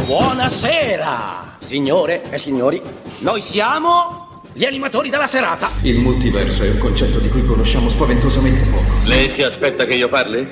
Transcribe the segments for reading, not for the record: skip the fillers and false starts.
Buonasera, signore e signori. Noi siamo gli animatori della serata. Il multiverso è un concetto di cui conosciamo spaventosamente poco. Lei si aspetta che io parli?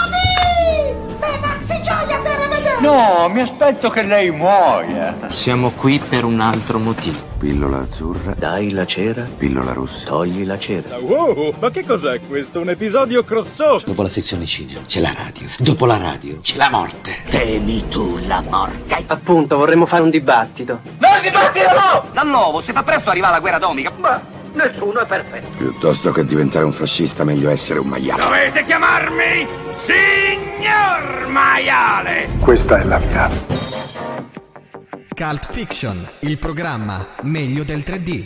No, mi aspetto che lei muoia. Siamo qui per un altro motivo. Pillola azzurra. Dai la cera. Pillola rossa. Togli la cera. Wow, ma che cos'è questo? Un episodio crossover? Dopo la sezione cinema c'è la radio. Dopo la radio c'è la morte. Temi tu la morte. Appunto, vorremmo fare un dibattito. No, il dibattito no! Da nuovo, se fa presto arriva la guerra atomica. Ma nessuno è perfetto. Piuttosto che diventare un fascista, meglio essere un maiale. Dovete chiamarmi Signor Maiale. Questa è la vita. Cult Fiction, il programma meglio del 3D.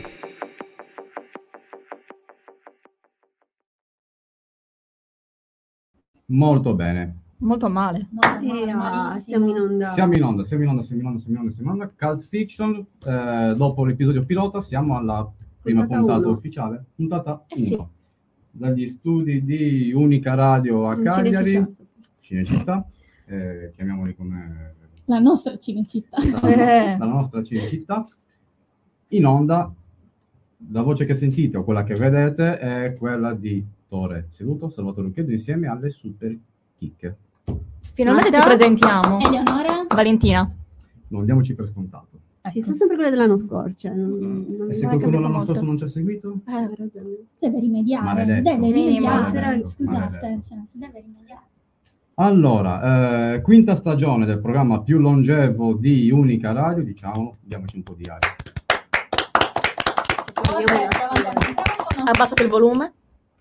Molto bene. Molto male. Siamo in onda. Siamo in onda. Cult Fiction, dopo l'episodio pilota siamo alla prima puntata ufficiale. Puntata 1. Sì. Dagli studi di Unica Radio a Cagliari. Cinecittà. Chiamiamoli come... La nostra Cinecittà. La nostra Cinecittà. In onda, la voce che sentite o quella che vedete è quella di Tore Seduto, Salvatore Lucchedo, insieme alle super chicche. Finalmente ci presentiamo. Eleonora. Valentina. Non diamoci per scontato. Sì, sono sempre quelle dell'anno scorso. E se qualcuno l'anno scorso non ci ha seguito? Deve rimediare. Maledetto. Deve rimediare. Maledetto. Scusate, Maledetto. deve rimediare. Allora, quinta stagione del programma più longevo di Unica Radio, diciamo, diamoci un po' di aria. Abbassate il volume.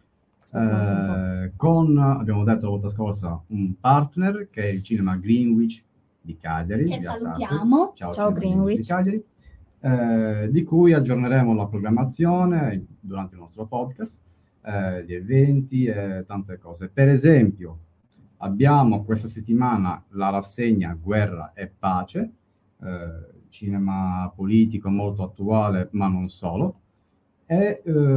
Abbiamo detto la volta scorsa, un partner che è il cinema Greenwich di Cagliari. Che salutiamo. Ciao Greenwich. Di Cagliari, di cui aggiorneremo la programmazione durante il nostro podcast, gli eventi e tante cose. Per esempio, abbiamo questa settimana la rassegna Guerra e Pace, cinema politico molto attuale, ma non solo. E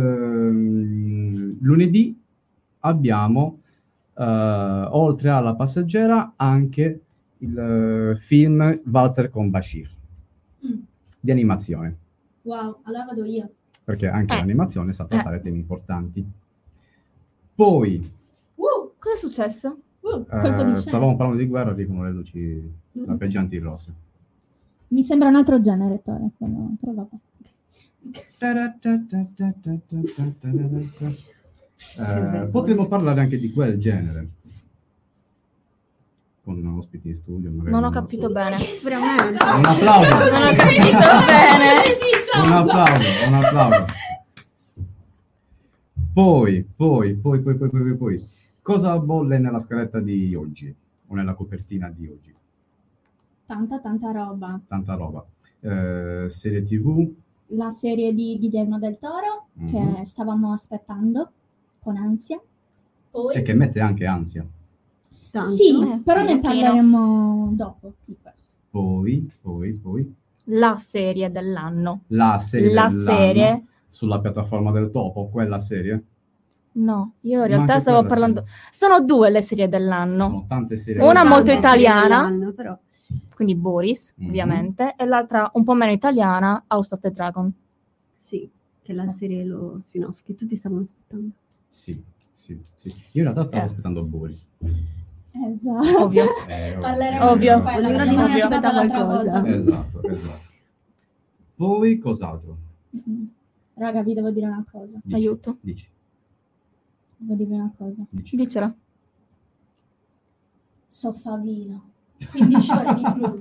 lunedì abbiamo, oltre alla Passeggera, anche il film Valzer con Bashir, di animazione. Wow, allora vado io. Perché anche l'animazione sa trattare temi importanti. Poi... cosa è successo? Colpo di scena. Stavamo parlando di guerra, dicono le luci lampeggianti rosse. Mi sembra un altro genere, Tore, però vabbè. Potremmo parlare anche di quel genere con ospiti in studio. Non ho capito bene. Veramente. Un applauso. Non ho capito bene. Un applauso. Poi. Cosa bolle nella scaletta di oggi? O nella copertina di oggi? Tanta roba. Tanta roba. Serie TV. La serie di Guillermo del Toro, che stavamo aspettando con ansia. Poi... E che mette anche ansia. Tanto. Sì, però ne parleremo dopo di questo. Poi. La serie dell'anno. La serie sulla piattaforma del Topo, quella serie? No, io in realtà stavo parlando... Sono 2 le serie dell'anno. Sono tante serie. Una molto italiana, però. quindi Boris, ovviamente, e l'altra un po' meno italiana, House of the Dragon. Sì, che è la serie, lo spin-off, che tutti stavano aspettando. Sì. Io in realtà stavo aspettando Boris. Esatto. Ovvio. Parleremo ovvio. Allora di me aspetta qualcosa. Esatto. Poi cos'altro? Raga, vi devo dire una cosa. Aiuto. Dici. Devo dirvi una cosa. Dicela. Soffavino. 15 ore di più.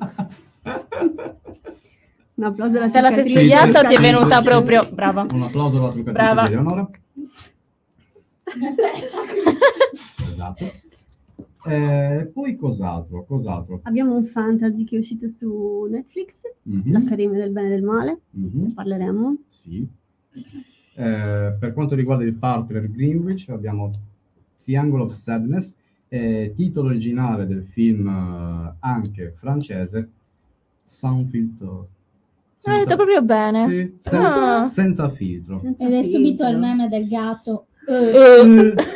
Un applauso alla Te la sei studiata o ti è venuta proprio... Brava. Un applauso alla truccatrice Brava. di Eleonora. Me stessa. Esatto. Poi cos'altro? Abbiamo un fantasy che è uscito su Netflix, l'Accademia del Bene e del Male, ne parleremo. Sì. Per quanto riguarda il partner Greenwich abbiamo Triangle of Sadness, titolo originale del film anche francese, Sans filtre. Hai detto proprio bene. Sì, senza filtro. Ed è subito il meme del gatto.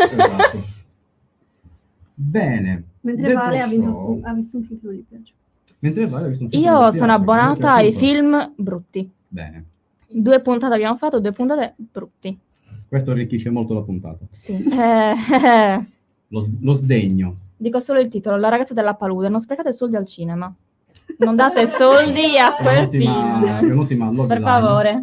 Esatto. Bene. Mentre Vale ha visto un film che non gli piace. Mentre Vale ha visto un film Io fantastico, sono abbonata ai piaciuto? film brutti. Bene. 2 puntate abbiamo fatto, 2 puntate brutti. Questo arricchisce molto la puntata. Sì. Lo sdegno. Dico solo il titolo, La ragazza della palude. Non sprecate soldi al cinema. Non date soldi a quel film. È un'ottima log Per line. favore.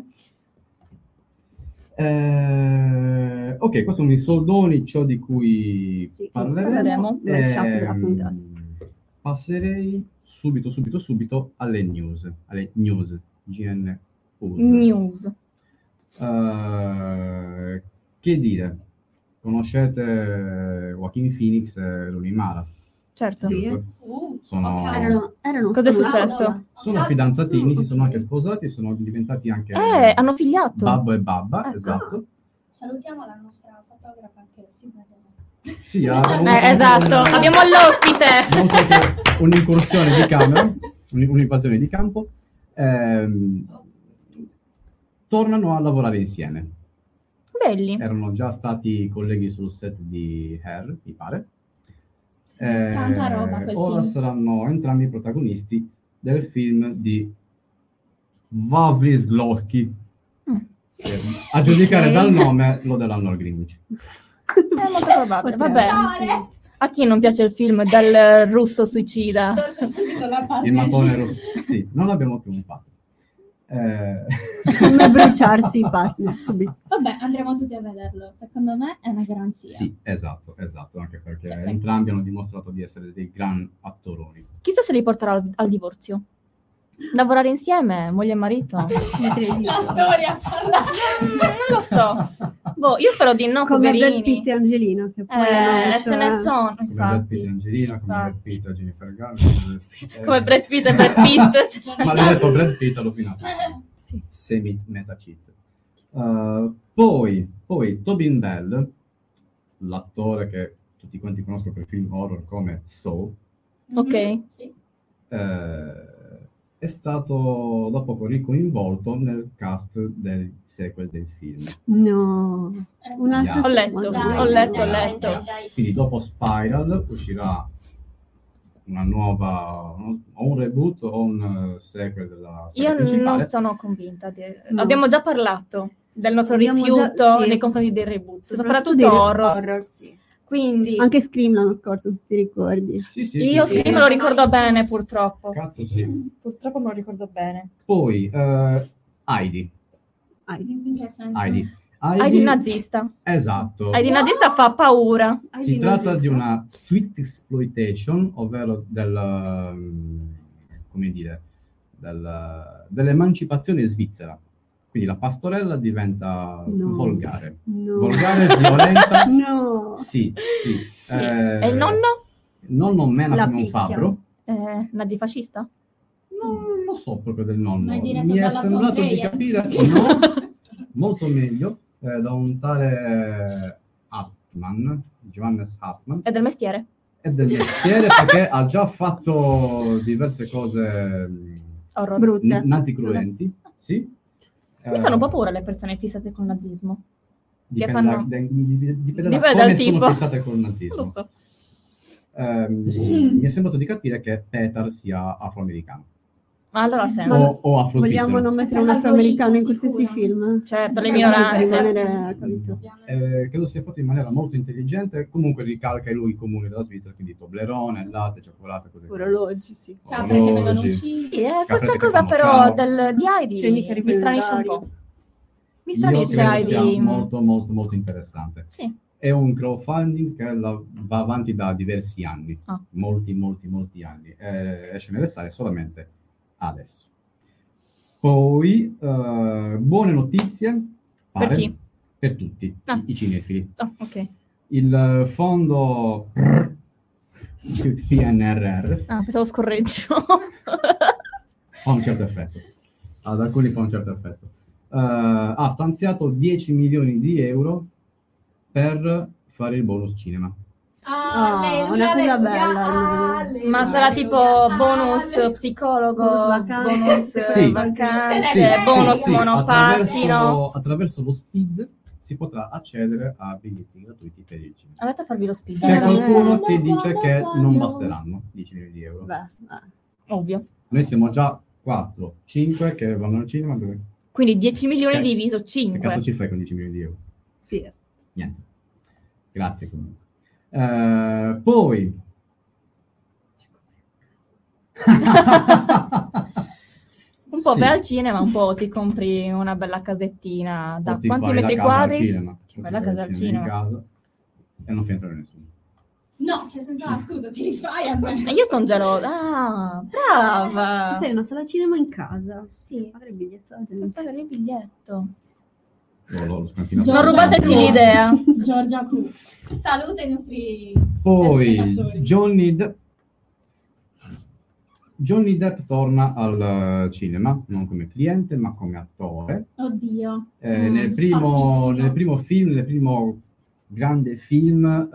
Ok, questo sono i soldoni, ciò di cui parleremo. Passerei subito alle news. GN News. Che dire? Conoscete Joaquin Phoenix e Rooney Mara? Certo. Sì. Erano cosa è successo? Sono fidanzatini, si sono anche sposati, sono diventati anche hanno figliato. babbo e babba, Ecco. esatto. Salutiamo la nostra fotografa che si vede. Sì, esatto, abbiamo l'ospite. Molto che un'incursione di camera, un'invasione di campo. Tornano a lavorare insieme. Belli. Erano già stati colleghi sul set di Hair, mi pare. Sì, tanta roba quel ora film. saranno entrambi i protagonisti del film di Wawlowski. A giudicare dal nome lo daranno al Greenwich. È molto probabile. Vabbè. A chi non piace il film del russo suicida? Il mattone rosso. Sì, non l'abbiamo più un fatto. Come bruciarsi i partner subito. Vabbè, andremo tutti a vederlo. Secondo me è una garanzia. Sì, esatto, anche perché Cioè, entrambi hanno dimostrato di essere dei gran attoroni. Chissà se li porterà al divorzio. Lavorare insieme, moglie e marito. La storia parla. Non lo so. Boh, io spero di no, Come poverini. Brad Pitt e Angelina. Che poi Ce ne sono, Come Brad Pitt infatti. e Angelina, come Brad Pitt e Jennifer Garner. Come Brad Pitt e Brad Pitt. Maledetto Brad Pitt all'ofinato. Sì. Semi-meta cheat. Poi Tobin Bell, l'attore che tutti quanti conoscono per film horror come Saw, Ok. Sì. è stato da poco ricoinvolto nel cast del sequel del film. No. Un altro Ho letto, Dai, ho letto. Dai. Quindi dopo Spiral uscirà una nuova, o un reboot o un sequel della serie Io principale. non sono convinta. No. Abbiamo già parlato del nostro Abbiamo rifiuto già- sì. nei confronti dei reboot, Soprattutto soprattutto dei horror. sì. Quindi Anche Scream l'anno scorso, se ti ricordi. Sì, io sì. Scream me lo ricordo bene, purtroppo. Cazzo sì. Purtroppo me lo ricordo bene. Poi Heidi. In che senso? Heidi nazista. Esatto. Heidi nazista fa paura. Si tratta di una sweet exploitation, ovvero dell'emancipazione svizzera. Quindi la pastorella diventa volgare. No. Volgare, violenta. No. Sì. E il nonno? Il nonno mena La come un picchia. fabbro. Nazifascista? Non lo so proprio del nonno. Ma è diretto Mi è dalla sembrato von di Trier. capire no, molto meglio da un tale Hartmann, Johannes Hartmann. È del mestiere. È del mestiere perché ha già fatto diverse cose Horror. Brutte. nazi cruenti. Sì. Mi fanno un po' paura le persone fissate col nazismo. Dipende, fanno- dipende da Dipende come dal sono tipo. fissate col nazismo. Non lo so. Mi è sembrato di capire che Petar sia afroamericano Ma allora ha senso. o afro-svizzero. Vogliamo non mettere un afroamericano in qualsiasi film? Certo, le Sì, minoranze. rimanere, capito? Credo sia fatto in maniera molto intelligente, comunque ricalca i luoghi comuni della Svizzera, quindi Toblerone, latte, cioccolato, cose così. Orologi, sì. Capre che vengono uccisi. Sì, Capre questa che cosa fanno però ciao. di Heidi Cioè, mica mi stranisce un riprendere po'. Mi Io stranisce credo sia Heidi. molto molto molto interessante. Sì. È un crowdfunding che va avanti da diversi anni, Ah. molti anni. Esce nelle sale solamente adesso. Poi, buone notizie. Per pare, chi? Per tutti, Ah. i cinefili. Oh, ok. Il fondo PNRR Ah, pensavo scorreggio. fa un certo effetto. Ad alcuni fa un certo effetto. Ha stanziato 10 milioni di euro per fare il bonus cinema. Una cosa bella. Ma sarà tipo bonus psicologo, Bonus vacanze. bonus Sì. vacanze, bonus monopattino. Attraverso lo SPID si potrà accedere a biglietti gratuiti per il cinema. Andate a farvi lo speed. C'è qualcuno che dice che non basteranno 10 milioni di euro. Beh, Ovvio. Noi siamo già 4, 5 che vanno al cinema. Quindi 10 milioni diviso 5. Che cazzo ci fai con 10 milioni di euro? Sì. Niente. Grazie comunque. Poi... Un po' vai al cinema, un po' ti compri una bella casettina. Da ti quanti fai metri la casa al quadri? cinema. Ti fai la casa al cinema. In casa, e non fa entrare nessuno. No, che senso ha? Scusa, ti rifai a me. Io sono gelosa. Ah, brava! Fai una sala cinema in casa. Sì. Pagare il biglietto. Pagare il biglietto. Lo Non rubateci l'idea. Giorgia Plu. Saluta i nostri Poi Johnny Depp torna al cinema, non come cliente, ma come attore. Oddio. Nel primo grande film,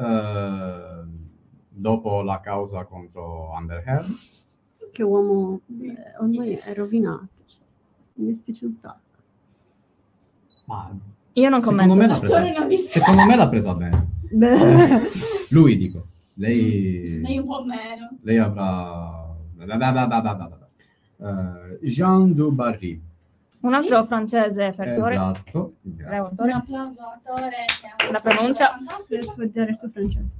dopo la causa contro Amber Heard. Che uomo ormai è rovinato. Mi dispiace un sacco. Ma io non commento. Secondo me l'ha presa bene. Lui, dico. Lei un po' meno. Lei avrà... Jean du Barry. Un altro francese, attore. Esatto. Un applauso attore. La pronuncia. Per sfoggiare il suo francese.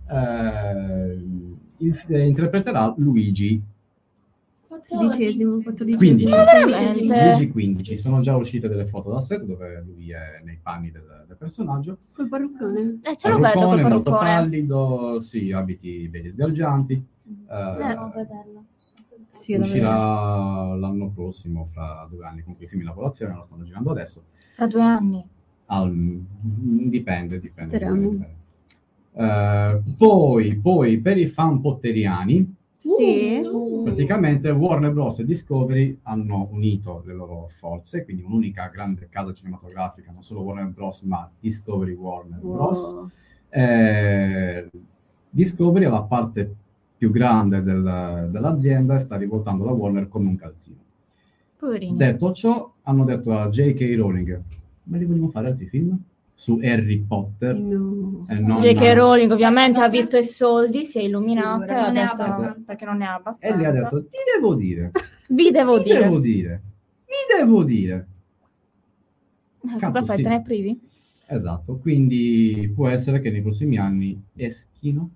Interpreterà Luigi. 14. 15. Veramente? Luigi 15. Sono già uscite delle foto da set dove lui è nei panni del personaggio. Col parruccone. Ce lo vedo col molto parruccone. pallido, sì, abiti belli sgalgianti. Devo vederlo. Sì, uscirà l'anno prossimo, fra 2 anni, con cui i film in lavorazione lo stanno girando adesso. Fra 2 anni. Dipende. Poi per i fan potteriani, sì. Praticamente Warner Bros. E Discovery hanno unito le loro forze, quindi un'unica grande casa cinematografica, non solo Warner Bros. Ma Discovery Warner Bros. Discovery è la parte più grande dell'azienda e sta rivoltando la Warner come un calzino. Poverino. Detto ciò, hanno detto a J.K. Rowling: ma li vogliamo fare altri film? Su Harry Potter? No. J.K. Rowling ovviamente ha visto i soldi, si è illuminata e ha detto perché non ne ha abbastanza. E lei ha detto: Vi devo dire. Cosa fai? Sì. Te ne privi? Esatto, quindi può essere che nei prossimi anni eschino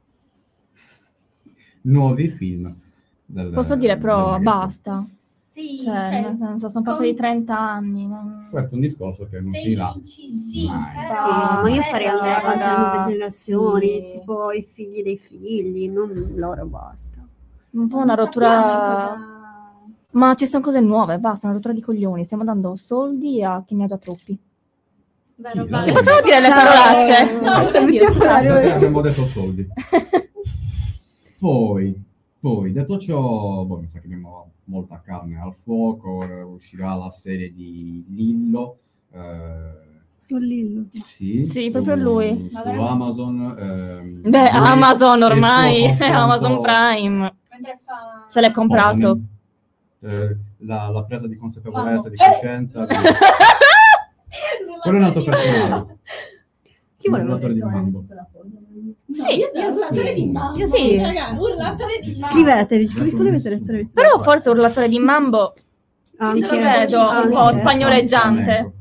nuovi film. Posso dire però basta. Sì, cioè, nel senso, sono passati 30 anni. Questo è un discorso che non finirà. Sì, mai. Ma io farei andare avanti le nuove generazioni, sì. tipo i figli dei figli, non loro, basta. Un po' una rottura. Ma ci sono cose nuove, basta, una rottura di coglioni. Stiamo dando soldi a chi ne ha già troppi. Vero, Si possono dire le parolacce? Abbiamo detto soldi. Poi, detto ciò, mi sa che abbiamo molta carne al fuoco, uscirà la serie di Lillo. Su Lillo? Sì, proprio lui. Su Amazon. Amazon ormai, Amazon Prime. Se l'è comprato. La presa di consapevolezza, di coscienza. Quello è un altro personaggio. Chi vuole l'urlatore di Mambo? Sì, urlatore di Mambo. Sì. Ragazzi, urlatore di Mambo. Scrivetevi, quello avete letto. Però forse urlatore di Mambo Anche. lo vedo un po' spagnoleggiante.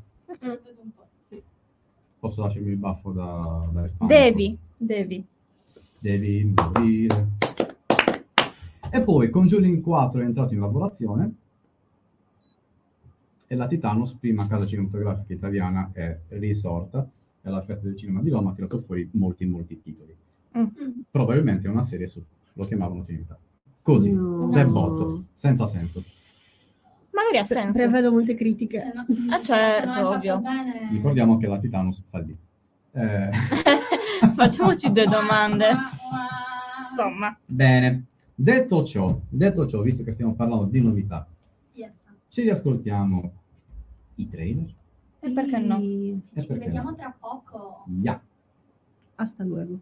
Posso lasciarmi il baffo da Spagna? Devi dire. E poi Conjuring 4 è entrato in lavorazione e la Titanus, prima casa cinematografica italiana, è risorta e alla Festa del Cinema di Roma ha tirato fuori molti titoli. Probabilmente è una serie su, lo chiamavano Trinità. Così, del botto, senza senso. Magari ha senso. Prevedo molte critiche. Certo, ovvio. Ricordiamo che la Titanus fallì. Facciamoci 2 domande. Insomma. Bene. Detto ciò, visto che stiamo parlando di novità, ci riascoltiamo i trailer? Sì. E perché no? Ci vediamo tra poco. Yeah. Hasta luego.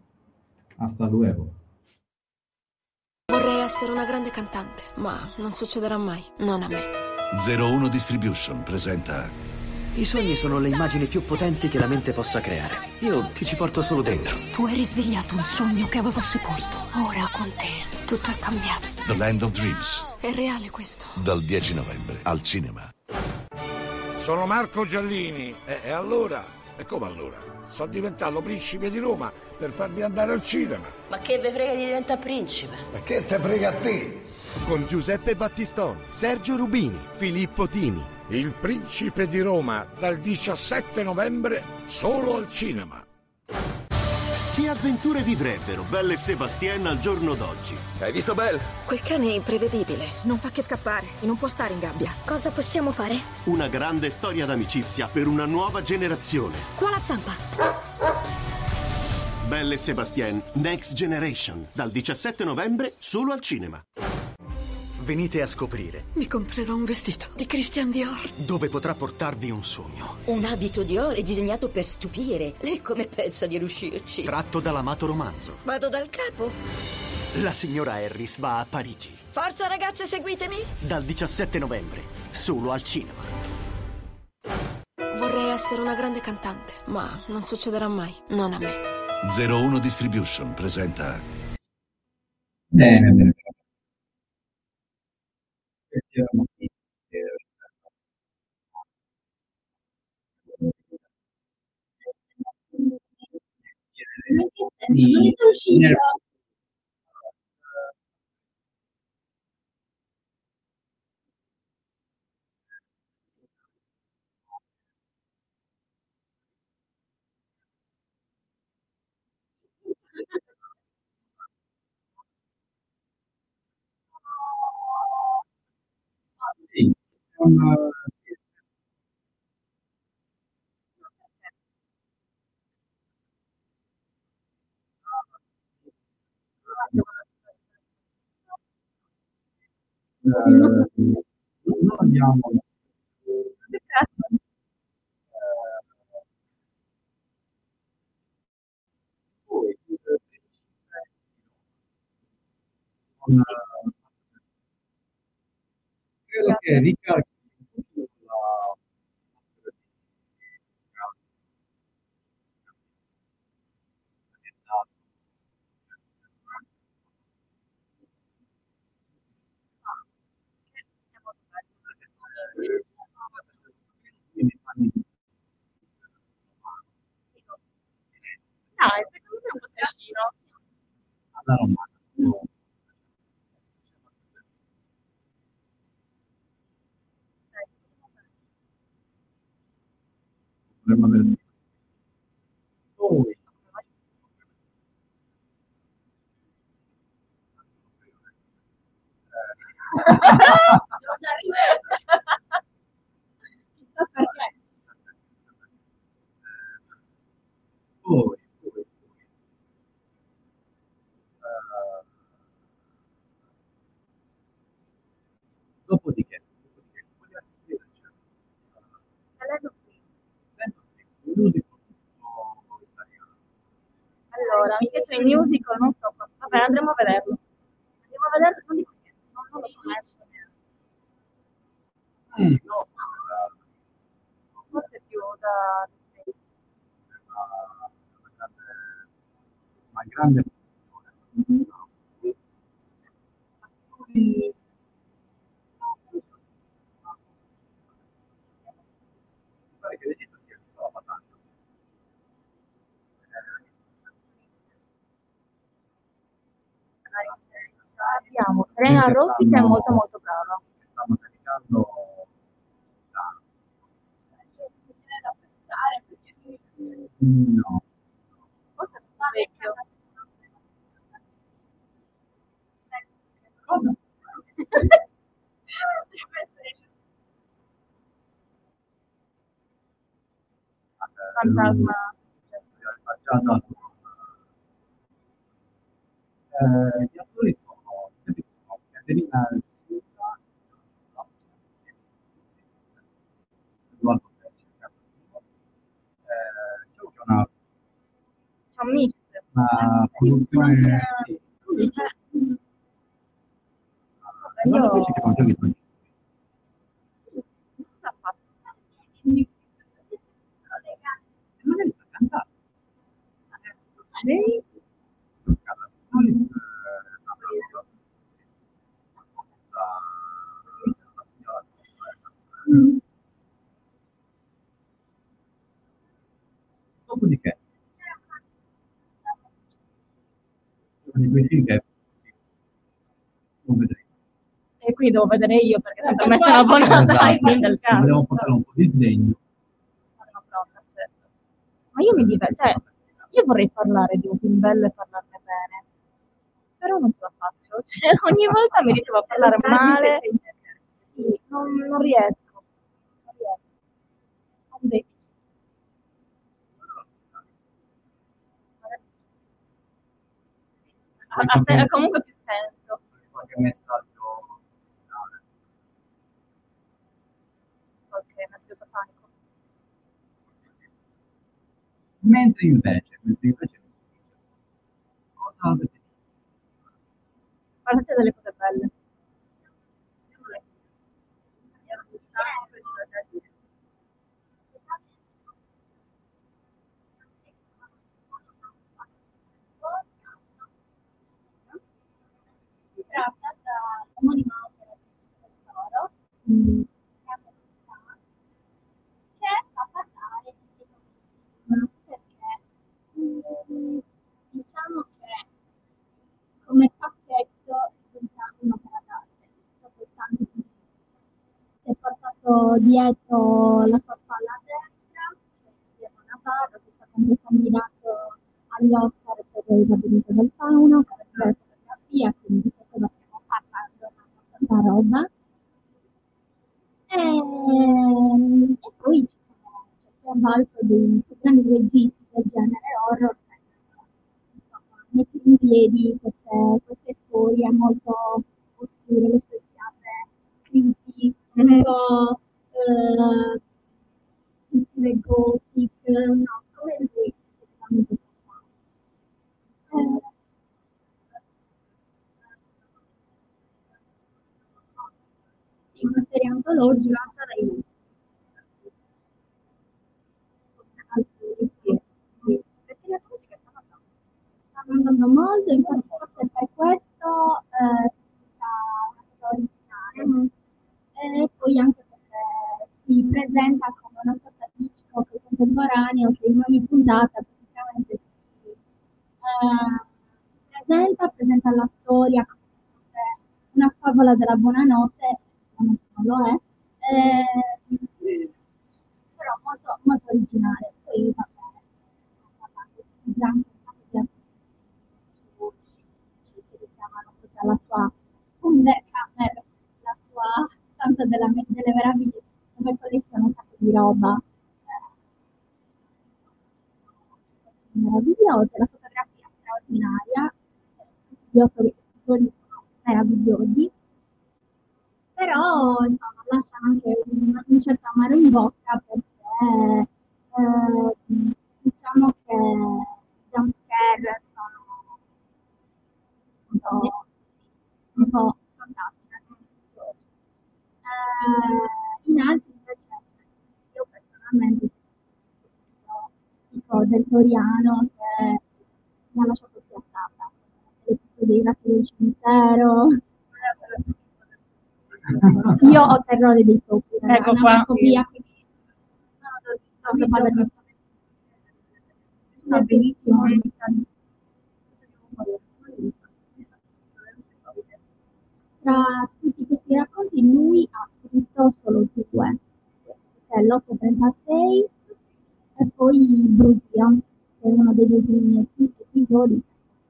Vorrei essere una grande cantante, ma non succederà mai, non a me. 01 Distribution presenta... I sogni sono le immagini più potenti che la mente possa creare. Io ti ci porto solo dentro. Tu hai risvegliato un sogno che avevo sepolto. Ora con te tutto è cambiato. The Land of Dreams. È reale questo. Dal 10 novembre al cinema. Sono Marco Giallini. E allora? E come allora? Sono diventato principe di Roma per farvi andare al cinema. Ma che ve frega di diventare principe? Ma che te frega a te? Con Giuseppe Battistoni, Sergio Rubini, Filippo Tini. Il principe di Roma dal 17 novembre solo al cinema. Che avventure vivrebbero Belle e Sébastien al giorno d'oggi? Hai visto Belle? Quel cane è imprevedibile. Non fa che scappare e non può stare in gabbia. Cosa possiamo fare? Una grande storia d'amicizia per una nuova generazione. Qua la zampa. Belle e Sébastien Next Generation dal 17 novembre solo al cinema. Venite a scoprire Mi comprerò un vestito di Christian Dior. dove potrà portarvi un sogno. Un abito Dior è disegnato per stupire. Lei come pensa di riuscirci? Tratto dall'amato romanzo. Vado dal capo. La signora Harris va a Parigi. Forza ragazze, seguitemi. Dal 17 novembre solo al cinema. Vorrei essere una grande cantante, ma non succederà mai. Non a me. 01 Distribution presenta Bene. Sì. Sì, non abbiamo credo che ricarichi Dai, secondo me è un po' trascino. alla romana. Dovremmo avere poi poi dopodiché Allora, mi piace il musical, non so, vabbè, andremo a vederlo. Andiamo a vederlo, non dico niente, non lo conosco neanche. Forse più da The Space. una grande pare che il regista sia Nicola Tanto. Abbiamo Serena Rossi che è molto molto brava. Stanno caricando no. Forse è vecchio. Cosa? Fantasma. Già dato. Gli attori sono Caterina Silva, Eduardo Pesce, diciamo che è C'è un mix. una produzione sì. Eduardo Pesce che fa anche il Cosa ha fatto? magari sa cantare. Lei? E qui devo vedere io perché per me sono abbonata ai film del caso. Volevo portare un po' di sdegno. Ma io mi diverto, cioè, io vorrei parlare di un film bello e parlarne bene, però non ce la faccio. Cioè, ogni volta mi ritrovo a parlare male. Sì, non riesco. Non riesco. Ho un deficit. Ha comunque più senso. Qualche messaggio. Ok, messaggio satanico. Mentre invece cosa avete visto? Parlate delle cose belle. Si tratta dell'omonima opera di Tesoro, che fa parlare di egoismo, perché diciamo che come pacchetto risulta un'opera d'arte, dopo tanti punti di vista. Si è portato dietro la sua spalla a destra, Pietro Navarro, che è stato anche candidato agli Oscar per il labirinto del fauno, per fotografia, quindi di che cosa stiamo parlando, tanta roba. E poi si è avvalso dei più grandi registi del genere horror, insomma, mette in piedi queste storie molto oscure, le sue fiabe creepy, un po' in stile gothic, no, come lui, effettivamente sa fare. Sì, una serie antologica sarei sì. Sta andando molto, infatti forse per questo risulta una cosa originale. E poi anche perché si presenta come una sorta di Hitchcock contemporaneo che in ogni puntata praticamente presenta la storia come se fosse una favola della buonanotte, non lo è, però molto, molto originale. Poi va bene, anche un sacco di artisti che richiamano tutta la sua Wunderkammer, la sua stanza delle meraviglie, dove colleziona un sacco di roba meravigliose, la fotografia straordinaria, tutti gli 8 episodi sono meravigliosi, però insomma lasciano anche un certo amaro in bocca perché diciamo che i jumpscare sono un po' scontati in alcuni episodi. In altri invece io personalmente tipo del Toriano che mi ha lasciato spiazzata. L'episodio dei ratti del cimitero. Io ho terrore dei topi, ecco una qua. fobia, quindi non ho parlo di benissimo. Tra tutti questi racconti lui ha scritto solo 2, che è l'836 e poi Brusia, che è uno degli ultimi episodi.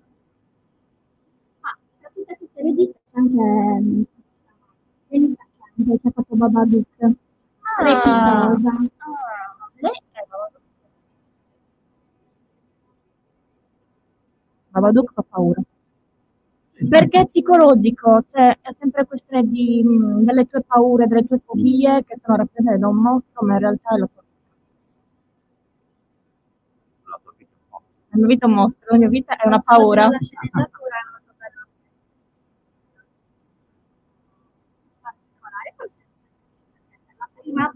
Tra tutte queste registe c'è anche Jennifer Kent, che ha fatto Babadook, strepitosa. Lei è Babadook fa paura. Perché è psicologico, cioè è sempre questione delle tue paure, delle tue fobie che sono rappresentate da un mostro, ma in realtà è la mia vita è un mostro, la mia vita è una paura. La sceneggiatura è molto bella. Particolare, forse è la prima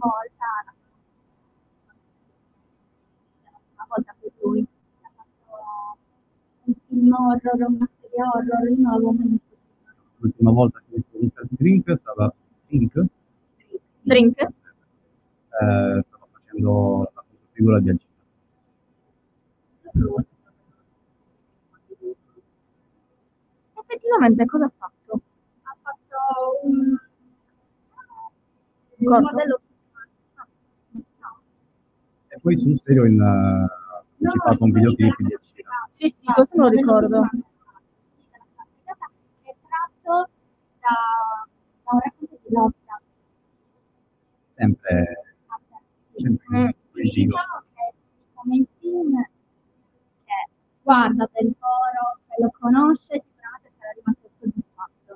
volta per lui ha fatto un film horror, una serie horror, io non l'avevo mai visto. L'ultima volta che ho visto Richard Drink è stata Drink? Stava facendo la figura di Agita. Effettivamente cosa ha fatto? Ha fatto un Il modello... E poi sul serio in partecipato a un videoclip di Sì, questo me lo ricordo. È tratto da un racconto di Lovecraft. sempre in giro. Diciamo che come il film che guarda Del Toro, che lo conosce, sicuramente sarà rimasto soddisfatto.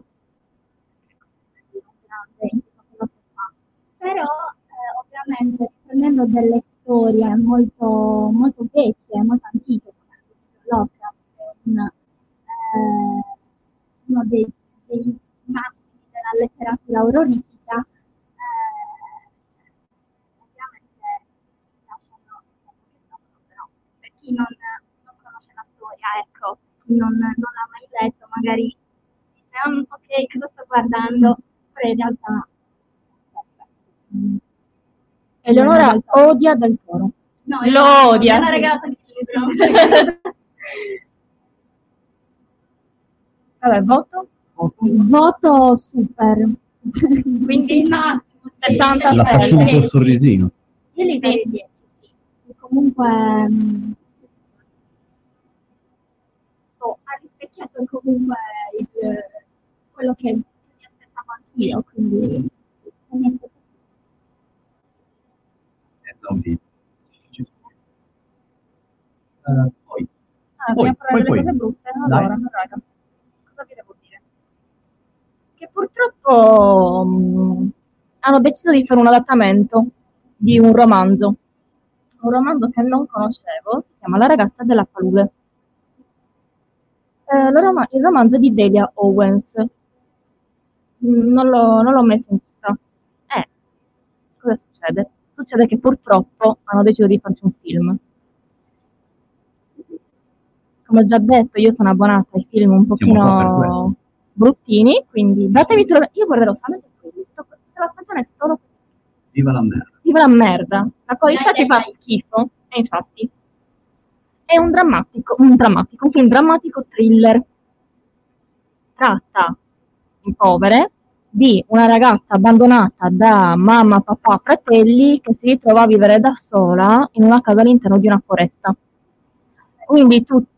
Però ovviamente prendendo delle storie molto, molto vecchie, molto antiche, come Lovecraft, uno dei massimi della letteratura horrorifica, ovviamente lasciano, però per chi non conosce la storia, ecco, chi non l'ha mai letto, magari dice ok, cosa sto guardando, però in realtà Eleonora odia Del Toro. no, Lo odia. è una ragazza che Vabbè, voto? voto super. Quindi il massimo, 70 La facciamo col sorrisino. Io li darei 10, sì. E comunque ha rispecchiato comunque quello che mi aspettavo anch'io, quindi sì, niente. Poi vogliamo parlare delle poi. cose brutte? Dai. Allora, cosa vi devo dire? Che purtroppo hanno deciso di fare un adattamento di un romanzo che non conoscevo, si chiama La ragazza della palude. Il romanzo è di Delia Owens. Non l'ho mai sentita. Cosa succede? Succede che purtroppo hanno deciso di farci un film. Come ho già detto, io sono abbonata ai film un pochino bruttini, quindi datemi solo... Io guarderò solamente tutta la stagione è solo così. Viva la merda. Viva la merda. La qualità ci fa schifo, e infatti è un film drammatico thriller. Tratta, in povere, di una ragazza abbandonata da mamma, papà, fratelli che si ritrova a vivere da sola in una casa all'interno di una foresta. Quindi tu...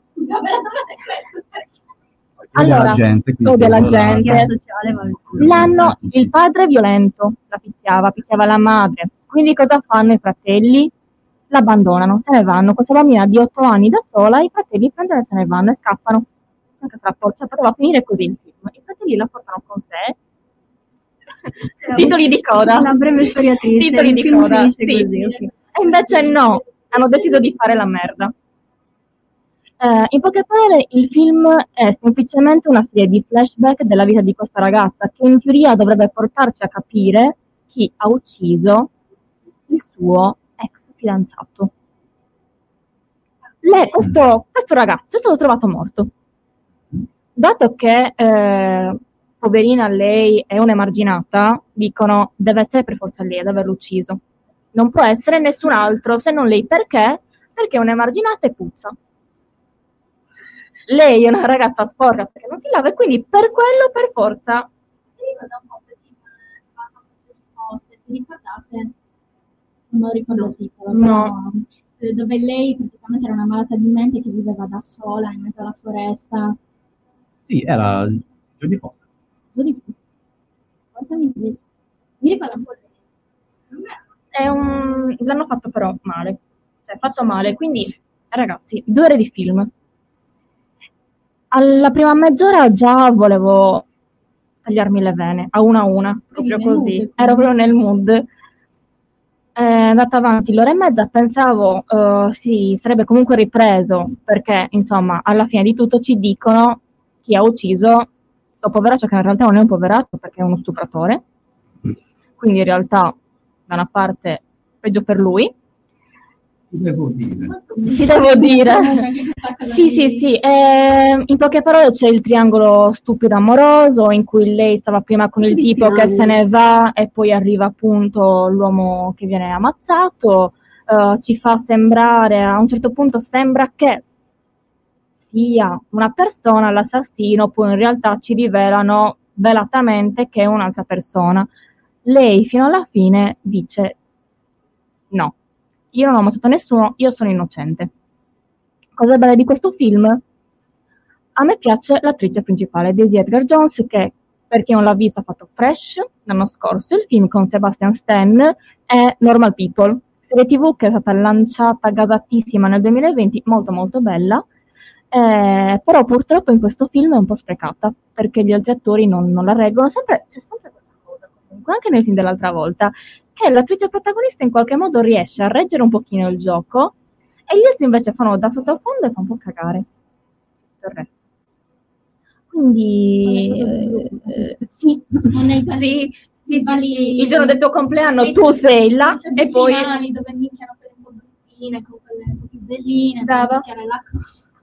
Allora, odia la gente. Il padre è violento, la picchiava la madre. Quindi cosa fanno i fratelli? L'abbandonano, se ne vanno. Questa bambina di 8 anni da sola, i fratelli prendono e se ne vanno e scappano. Anche se poteva finire così il film. I fratelli la portano con sé. Titoli di coda. Una breve storia triste. Titoli di coda, sì. Così, okay. E invece no, hanno deciso di fare la merda. In poche parole, il film è semplicemente una serie di flashback della vita di questa ragazza che in teoria dovrebbe portarci a capire chi ha ucciso il suo ex fidanzato. Questo ragazzo è stato trovato morto. Dato che poverina lei è un'emarginata, dicono deve essere per forza lei ad averlo ucciso. Non può essere nessun altro se non lei. Perché? Perché è un'emarginata e puzza. Lei è una ragazza sporca perché non si lava e quindi per quello per forza. Mi ricorda un po' del film se vi ricordate? Non ricordo il titolo, no. Però, dove lei praticamente era una malata di mente che viveva da sola in mezzo alla foresta. Sì, era Jodie Foster. Mi ricorda un po' l'hanno fatto però male. Cioè, fatto male. Quindi, ragazzi, 2 ore di film. Alla prima mezz'ora già volevo tagliarmi le vene, a una, proprio così. Ero proprio nel mood. È andata avanti l'ora e mezza, pensavo sì, sarebbe comunque ripreso, perché insomma, alla fine di tutto ci dicono chi ha ucciso questo poveraccio, che in realtà non è un poveraccio perché è uno stupratore. Quindi in realtà, da una parte, peggio per lui. Ti devo dire. Sì. In poche parole c'è il triangolo stupido amoroso in cui lei stava prima con il tipo che se ne va e poi arriva appunto l'uomo che viene ammazzato. Ci fa sembrare, a un certo punto sembra che sia una persona l'assassino, poi in realtà ci rivelano velatamente che è un'altra persona. lei fino alla fine dice no, io non ho ammazzato nessuno, io sono innocente. Cosa bella di questo film? A me piace l'attrice principale, Daisy Edgar Jones, che per chi non l'ha visto ha fatto Fresh l'anno scorso, il film con Sebastian Stan, e Normal People, serie TV che è stata lanciata, gasatissima nel 2020, molto molto bella, però purtroppo in questo film è un po' sprecata, perché gli altri attori non la reggono. C'è sempre questa cosa, comunque, anche nel film dell'altra volta, che l'attrice protagonista in qualche modo riesce a reggere un pochino il gioco, e gli altri invece fanno da sottofondo e fa un po' cagare tutto il resto. Quindi sì, il giorno del tuo compleanno tu sei là e poi dove mischiano quelle un po' bruttine con quelle un po' più belline, brava. L'acqua.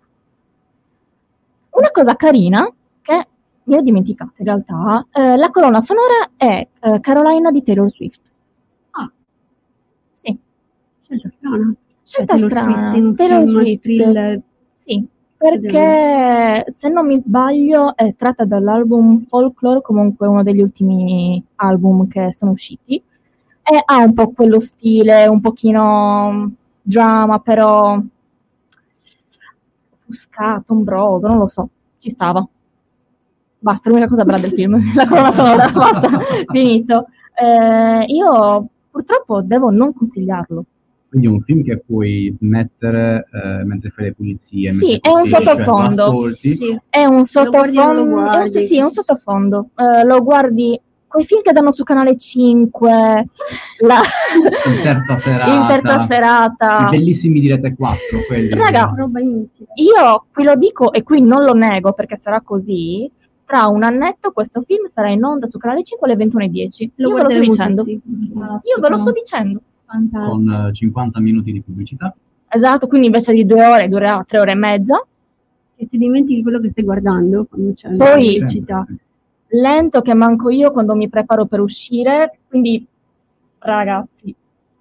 Una cosa carina che mi ho dimenticato in realtà, la colonna sonora è Carolina di Taylor Swift. Sì, scelta strana. Taylor Swift, sì, perché se non mi sbaglio è tratta dall'album Folklore, comunque uno degli ultimi album che sono usciti, e ha un po' quello stile un pochino drama, però offuscato, ombroso, non lo so, ci stava. Basta, l'unica cosa bella del film, la colonna sonora, basta, finito. Io purtroppo devo non consigliarlo. Quindi un film che puoi mettere mentre fai le pulizie. Sì, è un sottofondo. Sì. È un sottofondo. Sì, è un sottofondo. Lo guardi quei film che danno su Canale 5 in terza serata. I bellissimi di Rete 4, quelli. Raga, io qui lo dico e qui non lo nego perché sarà così. Tra un annetto questo film sarà in onda su Canale 5 alle 21:10. Io ve lo sto dicendo. Io ve lo sto dicendo. Con 50 minuti di pubblicità. Esatto, quindi invece di 2 ore durerà 3 ore e mezza. E ti dimentichi quello che stai guardando quando c'è la pubblicità. Sì. Lento che manco io quando mi preparo per uscire, quindi ragazzi,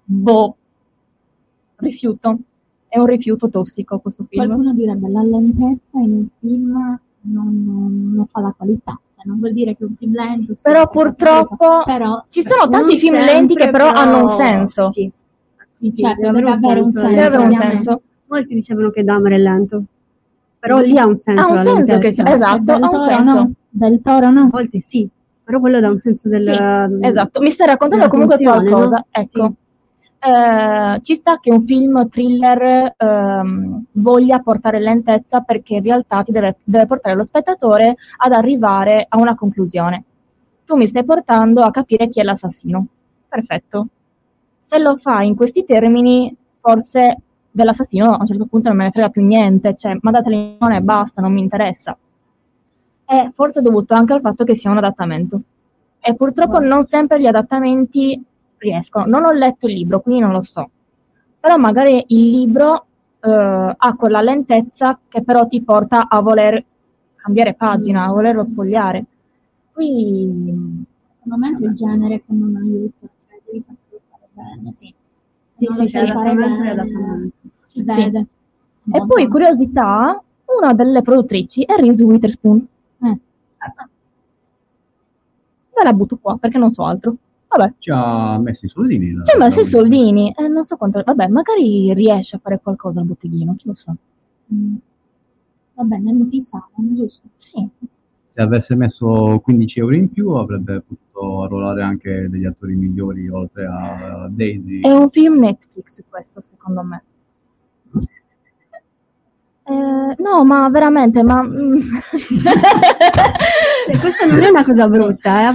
rifiuto. È un rifiuto tossico questo film. Qualcuno direbbe la lentezza in un film non fa la qualità. Non vuol dire che un film lento però purtroppo ci sono tanti film lenti che però hanno un senso. Sì, certo, deve avere un senso. Molti dicevano che Dahmer è lento, però lì ha un senso. Ha un senso che esatto, ha un senso. No. Del Toro no. A volte sì, però quello dà un senso del... Sì, esatto, mi stai raccontando comunque qualcosa. No? Ecco. Sì. Ci sta che un film thriller voglia portare lentezza perché in realtà ti deve portare lo spettatore ad arrivare a una conclusione. Tu mi stai portando a capire chi è l'assassino. Perfetto. Se lo fai in questi termini, forse dell'assassino a un certo punto non me ne frega più niente, cioè mandateli e basta, non mi interessa. È forse dovuto anche al fatto che sia un adattamento. E purtroppo non sempre gli adattamenti riescono. Non ho letto il libro, quindi non lo so. Però magari il libro ha quella lentezza che però ti porta a voler cambiare pagina, a volerlo sfogliare. Qui secondo me è il genere che non aiuta, cioè devi saper fare bene. Sì, fare bene. Si vede. E poi curiosità, una delle produttrici è Reese Witherspoon. Ve la butto qua perché non so altro. Vabbè. Ci ha messo i soldini. Ci ha messo i soldini. Non so quanto. Vabbè, magari riesce a fare qualcosa al botteghino, chi lo sa. Va bene, non ti sa, giusto? Sì. Se avesse messo 15 euro in più avrebbe potuto arruolare anche degli attori migliori oltre a Daisy. È un film Netflix questo, secondo me. No, ma veramente, questa non è una cosa brutta,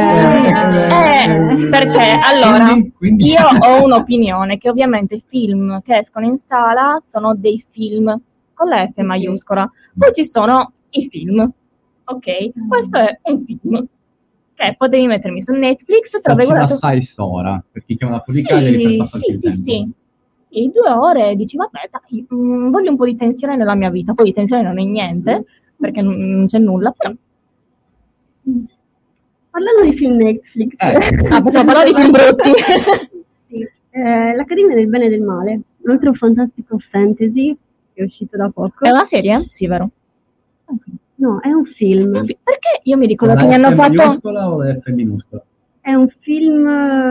perché allora quindi... io ho un'opinione che ovviamente i film che escono in sala sono dei film con la F maiuscola, poi ci sono i film, ok? Questo è un film che potevi mettermi su Netflix, te l'avevo guardato. Assai sora, per chi chiama la pubblicare devi far passare il tempo. Sì. E 2 ore dici vabbè dai, voglio un po' di tensione nella mia vita, poi di tensione non è niente perché non c'è nulla, però parlando di film Netflix possiamo parlare di film brutti. Sì. L'Accademia del Bene e del Male, un altro fantastico fantasy che è uscito da poco. È una serie? Sì, vero? No, è un film. Perché io mi ricordo che mi hanno fatto... La F minuscola o la F minuscola? È un film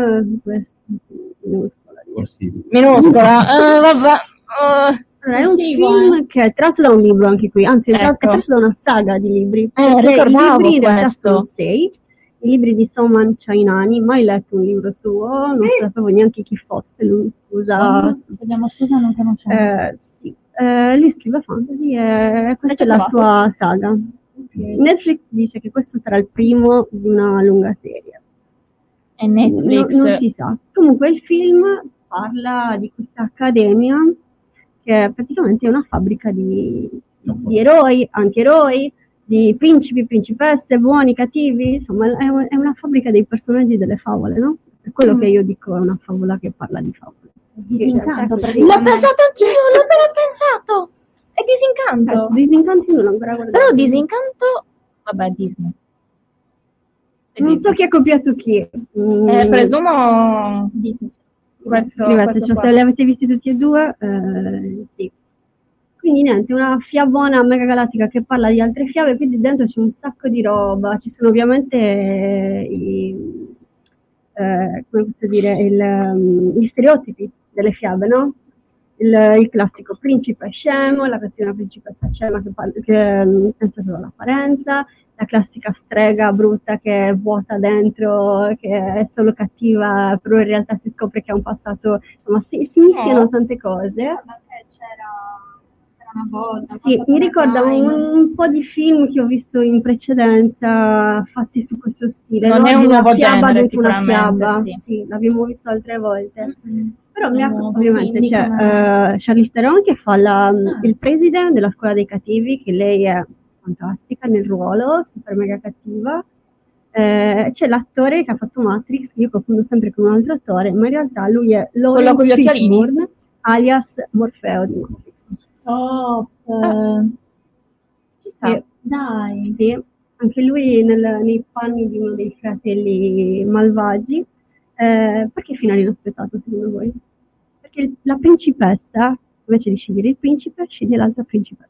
minuscola. Vabbè. È un film che è tratto da un libro anche qui, anzi è tratto da una saga di libri. Ricordavo I libri in realtà questo. sono 6, i libri di Soman Chainani, mai letto un libro suo, non sapevo neanche chi fosse lui, scusa. Chiediamo scusa, non conosciamo. Sì. Lui scrive fantasy e questa è la sua saga. Okay. Netflix dice che questo sarà il primo di una lunga serie. E Netflix? Non si sa. Comunque il film parla di questa accademia che praticamente è una fabbrica di eroi, antieroi, di principi, principesse, buoni, cattivi, insomma è una fabbrica dei personaggi delle favole, no? È quello che io dico, è una favola che parla di favole. Disincanto, l'ho pensato anch'io, l'ho appena pensato. È Disincanto. Disincanto non l'ho ancora guardato. Però Disincanto, vabbè, Disney. Non so chi ha copiato chi. Presumo Scriveteci, se li avete visti tutti e due, sì. Quindi niente, una fiabona mega galattica che parla di altre fiabe, quindi dentro c'è un sacco di roba, ci sono ovviamente come posso dire, gli stereotipi delle fiabe, no? Il classico principe scemo, la classica principessa scema che pensa solo all'apparenza, la classica strega brutta che è vuota dentro, che è solo cattiva, però in realtà si scopre che ha un passato, insomma si mischiano tante cose. C'era una volta. Sì, mi ricorda un po' di film che ho visto in precedenza fatti su questo stile. Non è un nuovo genere, una fiaba. Sì. Sì, l'abbiamo visto altre volte. Però ovviamente c'è Charlize Theron che fa il president della scuola dei cattivi, che lei è fantastica nel ruolo, super mega cattiva. C'è l'attore che ha fatto Matrix, che io confondo sempre con un altro attore, ma in realtà lui è Lawrence Fishburne, alias Morfeo di Matrix. Top! Sì, dai! Sì, anche lui nei panni di uno dei fratelli malvagi. Perché finale inaspettato secondo voi? Perché la principessa, invece di scegliere il principe, sceglie l'altra principessa.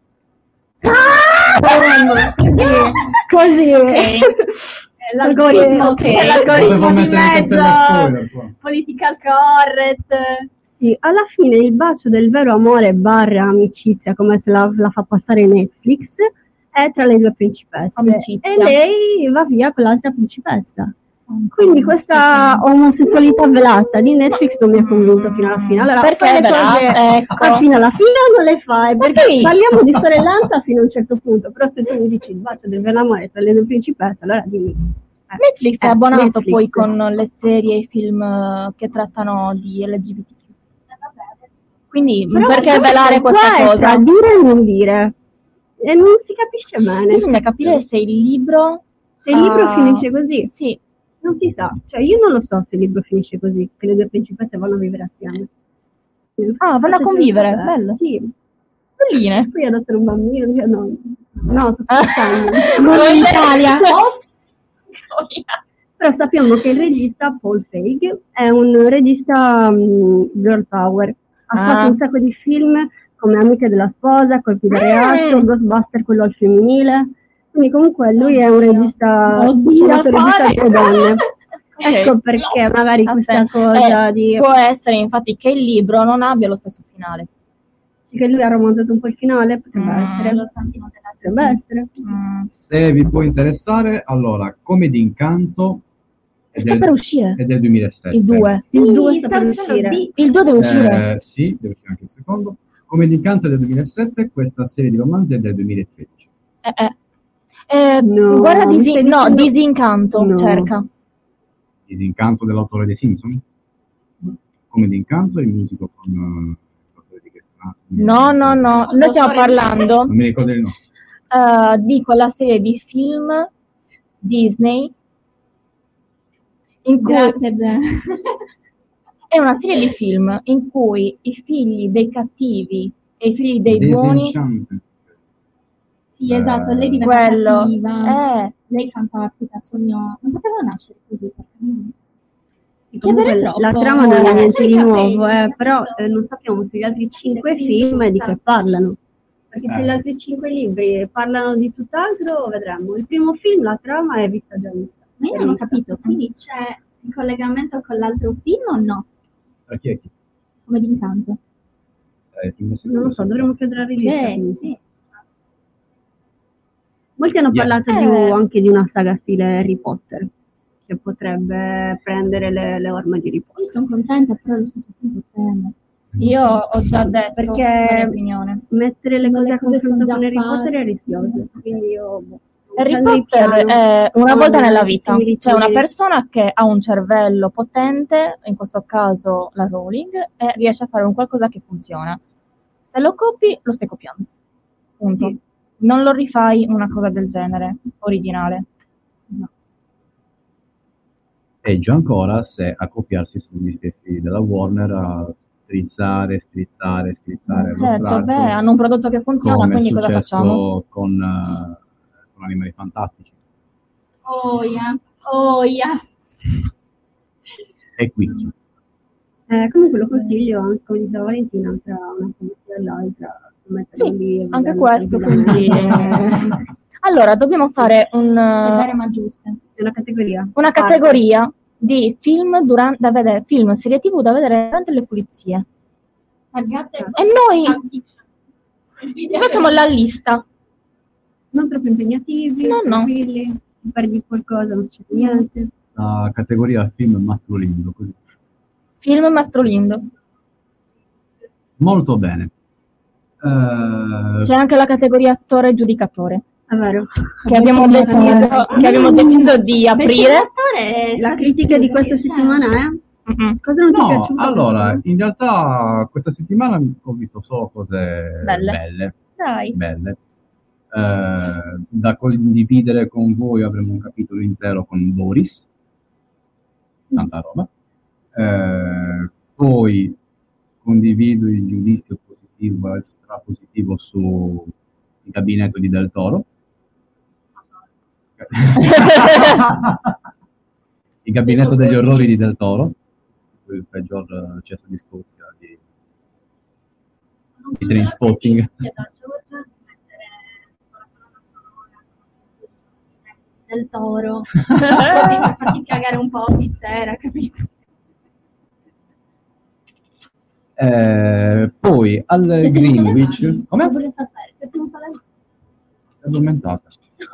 Così. Okay. L'algoritmo di mezzo, political correct. Sì, alla fine il bacio del vero amore / amicizia, come se la fa passare Netflix, è tra le due principesse. Amicizia. E lei va via con l'altra principessa. Quindi questa omosessualità velata di Netflix non mi ha convinto fino alla fine. Allora, perché fai le cose fino alla fine non le fai, perché parliamo di sorellanza fino a un certo punto, però se tu mi dici il bacio del vero amore tra le due principesse, allora dimmi. Netflix è abbonato Netflix. poi con le serie e i film che trattano di LGBTQ. Quindi però perché velare questa cosa? Tra dire e non dire. E non si capisce bene. Bisogna capire se il libro finisce così. Sì. Non si sa. Cioè io non lo so se il libro finisce così, che le due principesse vanno a vivere assieme. Vanno a convivere, bello. Sì. Belline. Poi adottano un bambino, no, sto scherzando. Non in Italia. Ops. Però sappiamo che il regista Paul Feig è un regista girl power. Ha fatto un sacco di film come Amiche della sposa, Colpi da reato, Ghostbuster, quello al femminile. Quindi comunque lui è un regista, regista delle donne. Okay. Ecco perché magari questa cosa di... Può essere infatti che il libro non abbia lo stesso finale. Sì, che lui ha romanzato un po' il finale, potrebbe essere. Potrebbe essere. Se vi può interessare, allora, Come d'Incanto... Sta per uscire. È del 2007. Il 2. Sì, il 2 sta per uscire. Il 2 deve uscire. Sì, deve uscire anche il secondo. Come d'Incanto è del 2007, questa serie di romanzi è del 2013. No, guarda Disincanto, no. Cerca. Disincanto dell'autore dei Simpson? Come d'Incanto è il musico con l'autore di No, noi stiamo parlando. Non mi ricordo il nome. Dico la serie di film Disney in cui è una serie di film in cui i figli dei cattivi e i figli dei buoni. Sì, esatto, lei diventa cattiva. Lei è fantastica, sogno. Non poteva nascere così. La trama non è niente di nuovo, però non sappiamo se gli altri 5 film di che parlano. Perché se gli altri 5 libri parlano di tutt'altro, vedremo. Il primo film, la trama è vista già vista. Ma io non ho capito, quindi c'è in collegamento con l'altro film o no? Chi è chi? Come d'incanto. Non lo so, dovremmo chiedere a regista. Sì. Molti hanno parlato anche di una saga stile Harry Potter, che potrebbe prendere le orme di Harry Potter. Io sono contenta, però allo stesso tempo temo. Io ho già detto perché la mia opinione. mettere le cose a cose confronto sono con già Harry Potter è fatte. rischioso. Quindi io Harry alzando il Potter piano, è una volta nella vita, similitudini. c'è una persona che ha un cervello potente, in questo caso la Rowling, e riesce a fare un qualcosa che funziona. Se lo copi, lo stai copiando. Punto. Sì. Non lo rifai una cosa del genere, originale. No. Peggio ancora se a copiarsi sugli stessi della Warner a strizzare lo Certo, straccio, beh, hanno un prodotto che funziona, come è quindi cosa facciamo? successo con Animali Fantastici. Oh yeah. E quindi Comunque lo consiglio anche, come diceva Valentina, tra una cosa e l'altra. Sì, anche questo, quindi... Allora, dobbiamo fare Ma giuste. È una categoria. una categoria di film da vedere, film, serie TV da vedere durante le pulizie. Ragazze, E noi facciamo la lista. Non troppo impegnativi, No. tranquilli, se perdi qualcosa non succede niente. la categoria film masculino, così. Film Mastrolindo. Molto bene. C'è anche la categoria attore e giudicatore. È vero. Che abbiamo deciso di aprire. La critica di questa settimana è? Cosa non ti è No, piaciuto? allora, in realtà questa settimana ho visto solo cose belle. Dai. Belle. Da condividere con voi avremo un capitolo intero con Boris. Tanta roba. Poi condivido il giudizio positivo e strapositivo su il gabinetto di Del Toro. Il gabinetto degli orrori di Del Toro, il peggior cesso di Scozia di Trainspotting. Del Toro. Così per farti cagare un po' di sera, capito? Poi al Greenwich, come? Voglio sapere, perché non fa la... Si è addormentata.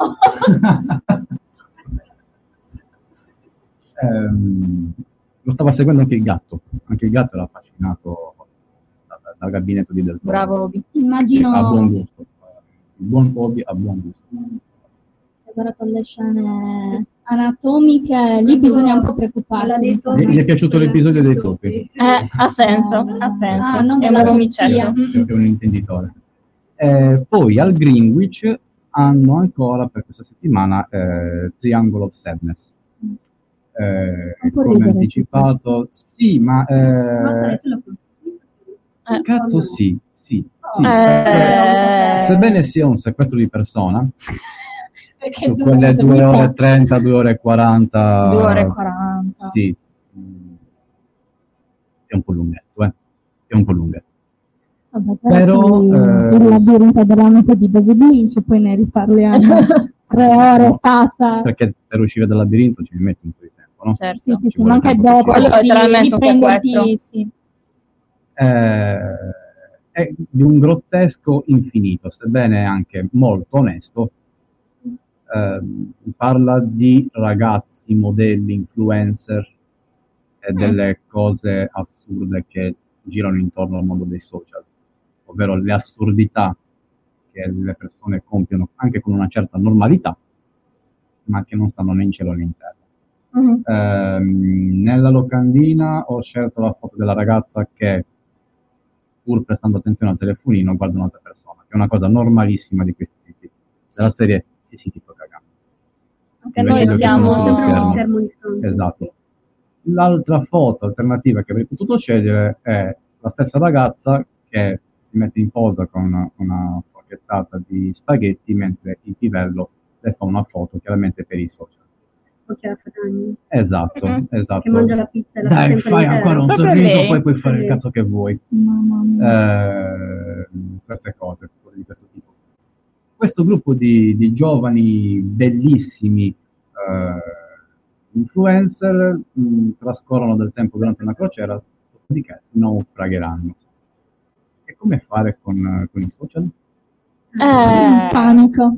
Lo stava seguendo anche il gatto era affascinato dal gabinetto di Del Toro. Bravo Obi. Immagino... A buon gusto. Il buon Obi a buon gusto. Se guardato le scene anatomiche, lì bisogna un po' preoccuparsi. Mi è piaciuto l'episodio dei topi. Ha senso. Non È un uomicello. È un intenditore. Poi al Greenwich hanno ancora per questa settimana Triangle of Sadness. Come anticipato, sì, ma cazzo sì. Sebbene sia un sequestro di persona, su quelle 2 ore e 30, 2 ore e 40, 2 ore e 40. sì, è un po' lunghetto, Vabbè, però il labirinto della notte di David Lynch, poi ne riparliamo 3 ore, passa. perché per uscire dal labirinto ci metti un po' di tempo, no? Certo. Sì, vuole ma anche tempo dopo per Quello è letteralmente un riprenderti, sequestro. sì. È di un grottesco infinito, sebbene anche molto onesto. Parla di ragazzi, modelli, influencer e delle cose assurde che girano intorno al mondo dei social, ovvero le assurdità che le persone compiono anche con una certa normalità, ma che non stanno né in cielo né in terra. Nella locandina ho scelto la foto della ragazza che, pur prestando attenzione al telefonino, guarda un'altra persona, che è una cosa normalissima di questi tipi. Della serie, sì, ti sto cagando. Anche Invece noi che siamo sono sullo schermo. di fronte. Esatto. L'altra foto alternativa che avrei potuto scegliere è la stessa ragazza che si mette in posa con una forchettata di spaghetti mentre il pivello le fa una foto chiaramente per i social. Esatto. Che mangia la pizza e la fa Dai, sempre fai intera. ancora un Proprio sorriso, lei. poi puoi fare il cazzo che vuoi. Mamma mia. Queste cose di questo tipo. Questo gruppo di giovani bellissimi influencer trascorrono del tempo durante una crociera, dopodiché naufragheranno. E come fare con i social? Panico.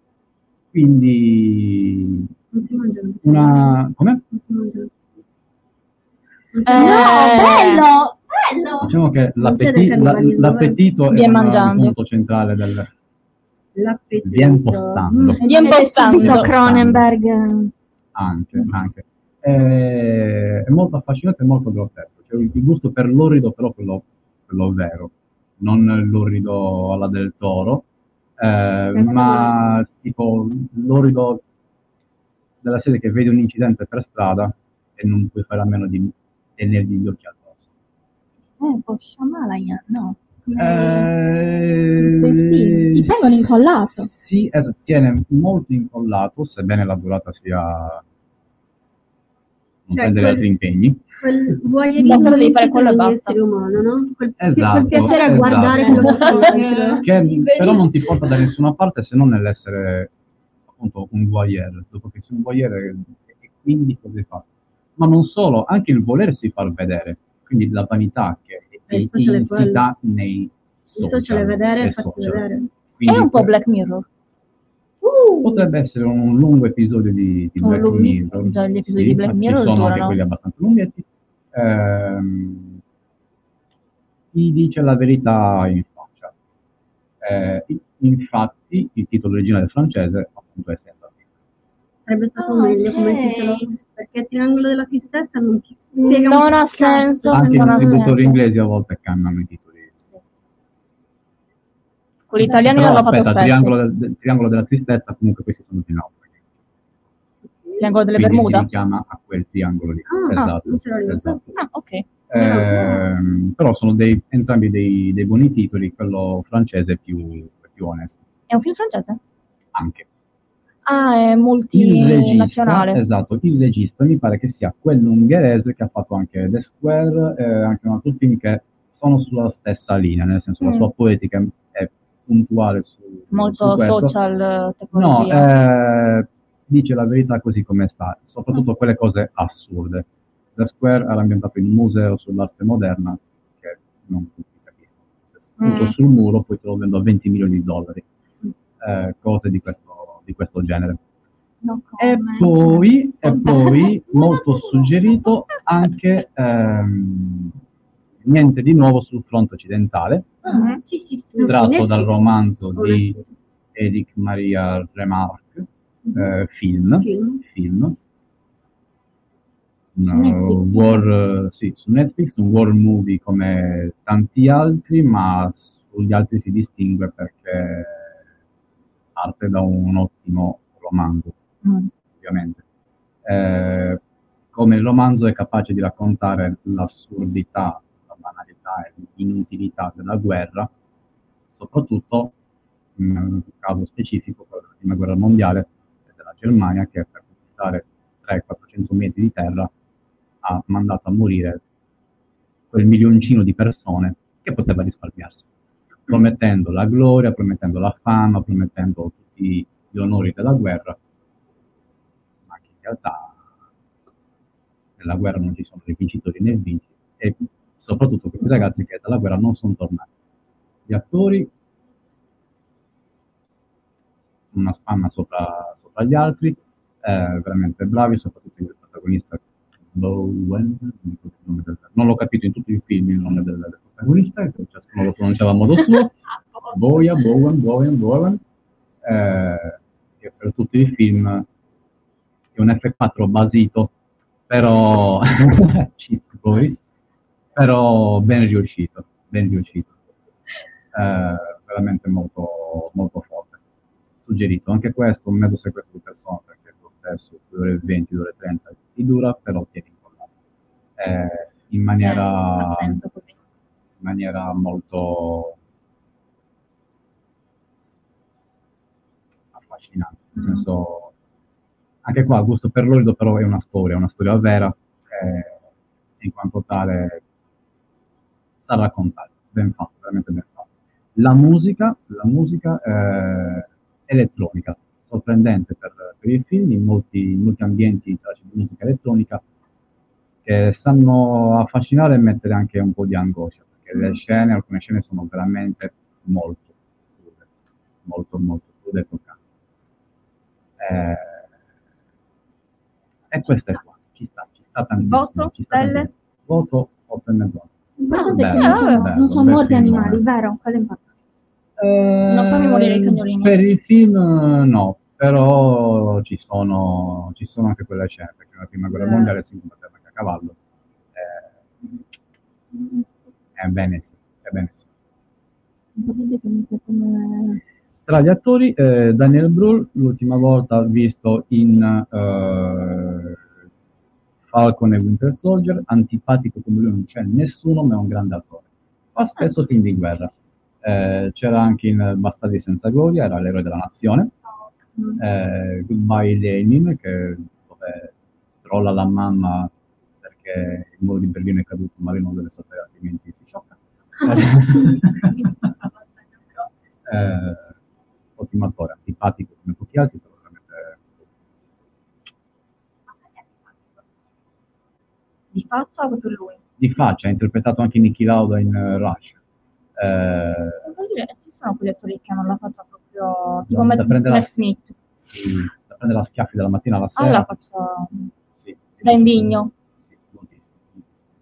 Quindi Non si mangiano. come? Non si mangiano. No, bello! Diciamo che Non c'è del cannibalismo, l'appetito Vien è un mangiando. punto centrale del L'appetito. vien postando. Vien postando. Subito Cronenberg. Anche. È molto affascinante e molto grottesco. Cioè, il gusto per l'orrido, però quello vero, non l'orrido alla del Toro, ma tipo l'orrido della serie che vedi un incidente per strada e non puoi fare a meno di tenergli gli occhi addosso. Shyamalan, no? I suoi film. Ti tengono incollato. Sì, tiene molto incollato, sebbene la durata sia non prendere altri impegni. Quel Basta voyeurismo devi fare quello e di basta. essere umano, no? Quel Esatto, piacere a guardare quello che fa l'altro. Che però non ti porta da nessuna parte se non nell'essere appunto un voyeur. Dopo che sei un voyeur e quindi cosa fa? Ma non solo, anche il volersi far vedere, quindi la vanità che è Il social è insita nei Il social. social è vedere e farsi social. vedere. Quindi È un po' Black Mirror. potrebbe essere un lungo episodio di Black lunghissimo, Mirror. già gli episodi di Black Mirror ci sono anche durano. quelli abbastanza lunghetti. Ti dice la verità in faccia. Infatti il titolo originale francese appunto è senza fine. Sarebbe stato meglio come titolo, perché Triangolo della tristezza non ti spiega Non un ha cazzo. senso. Anche i non ha distributori senso. inglesi a volte cannano i titoli. Quelli italiani Però l'hanno fatto aspetta, spesso. Triangolo della tristezza, comunque questi sono di naufraghi. Triangolo delle Quindi Bermuda. si richiama a quel triangolo lì. Ah, Esatto, non ce l'avevo. esatto. Ah, ok. Però sono entrambi dei buoni titoli, quello francese è più onesto. È un film francese? Anche. Ah, è Il regista, multinazionale. esatto, il regista mi pare che sia quello ungherese che ha fatto anche The Square e anche un altro film che sono sulla stessa linea, nel senso la sua poetica è puntuale su Molto questo. social, No, tecnologia. dice la verità così come sta, soprattutto quelle cose assurde. The Square era ambientato in un museo sull'arte moderna che non tutti capiscono. Se sputo sul muro poi te lo vendo a $20 milioni. Cose di questo genere. No E comment. poi molto suggerito anche Niente di nuovo sul fronte occidentale, Sì. tratto dal romanzo di Éric Maria Remarque, film. Su Netflix, un war movie come tanti altri, ma sugli altri si distingue perché parte da un ottimo romanzo, ovviamente. Come il romanzo è capace di raccontare l'assurdità, la banalità e l'inutilità della guerra, soprattutto in un caso specifico, quello della Prima Guerra Mondiale e della Germania, che per conquistare 300-400 metri di terra ha mandato a morire quel milioncino di persone che poteva risparmiarsi, promettendo la gloria, promettendo la fama, promettendo tutti gli onori della guerra, ma che in realtà nella guerra non ci sono né vincitori né vinti, e soprattutto questi ragazzi che dalla guerra non sono tornati. Gli attori, una spanna sopra gli altri, veramente bravi, soprattutto il protagonista Bowen, non l'ho capito in tutto il film il nome del protagonista, ciascuno lo pronunciava a modo suo, Bowen, che per tutto il film è un F4 basito, però cheap voice, però ben riuscito, veramente molto, molto forte, suggerito. Anche questo, un mezzo segreto di persona, perché lo stesso 2 ore e 20, 2 ore e 30 ti dura, però tieni incollato. In maniera molto affascinante, nel senso, anche qua gusto per l'orido, però è una storia vera, in quanto tale sa raccontare, ben fatto, veramente ben fatto. La musica elettronica, sorprendente per il film, in molti ambienti di musica elettronica che sanno affascinare e mettere anche un po' di angoscia, perché alcune scene sono veramente molto crude e toccanti. E questo è qua, ci sta tantissimo. Voto, stelle? Voto 8,5. Non sono morti animali, vero? Quello è importante. Non fammi morire i cagnolini. Per il film no, però ci sono anche quelle scene, perché nella prima guerra mondiale si combatteva anche a cavallo. Ebbene sì. Tra gli attori, Daniel Brühl, l'ultima volta visto in Falcon e Winter Soldier, antipatico come lui non c'è nessuno, ma è un grande attore. Fa spesso film di guerra. C'era anche in Bastardi senza gloria, era l'eroe della nazione. Goodbye Lenin, dove trolla la mamma perché il muro di Berlino è caduto, ma lui non deve sapere, altrimenti si sciocca. Ottimo attore, antipatico come pochi altri, però veramente di faccia o proprio lui? Di faccia, ha interpretato anche Niki Lauda in Rush. Ci sono quegli attori che hanno la faccia proprio tipo Matt Smith. Sì, da prendere a schiaffi dalla mattina alla sera. La faccia da Invigno. Sì, moltissimo.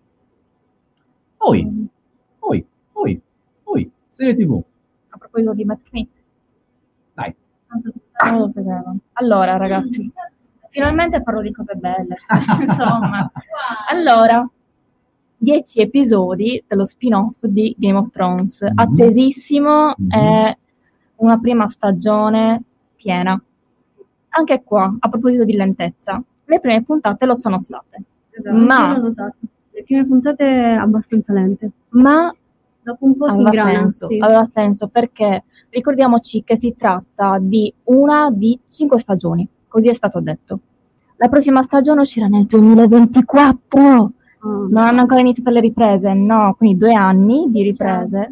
Poi, serie TV. A proposito di Matt Smith. Dai. Non lo sapevo. Allora, ragazzi, finalmente parlo di cose belle. Insomma, allora, 10 episodi dello spin-off di Game of Thrones. Attesissimo, è una prima stagione piena. Anche qua, a proposito di lentezza, le prime puntate lo sono state. Esatto, ma le prime puntate abbastanza lente. Ma dopo un po' si ingrana. Aveva senso perché ricordiamoci che si tratta di una di 5 stagioni, così è stato detto. La prossima stagione uscirà nel 2024. Non hanno ancora iniziato le riprese, no, quindi 2 anni di riprese.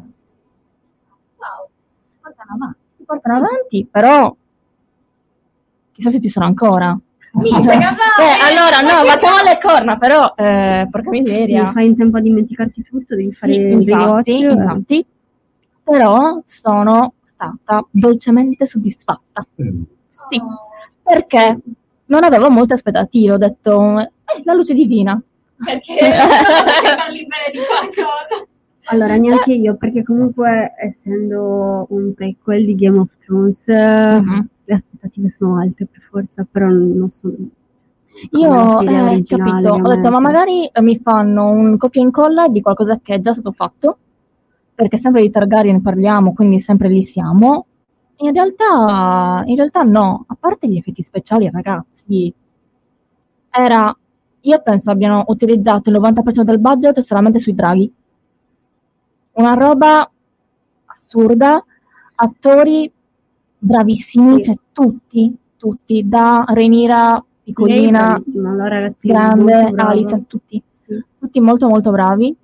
Wow, si portano avanti, però chissà se ci sono ancora. Allora no, facciamo le corna, però porca miseria. Sì, fai in tempo a dimenticarti tutto, devi fare infatti, però sono stata dolcemente soddisfatta. Sì, perché non avevo molte aspettative, ho detto la luce divina. Perché parli bene di qualcosa. Allora, neanche io, perché comunque essendo un prequel di Game of Thrones, le aspettative sono alte per forza, però non sono. Io ho detto, ma magari mi fanno un copia e incolla di qualcosa che è già stato fatto, perché sempre di Targaryen parliamo, quindi sempre lì siamo. In realtà no, a parte gli effetti speciali, ragazzi, io penso abbiano utilizzato il 90% del budget solamente sui draghi. Una roba assurda, attori bravissimi, cioè tutti, da Rhaenyra piccolina, grande, Alicent, tutti molto molto bravi.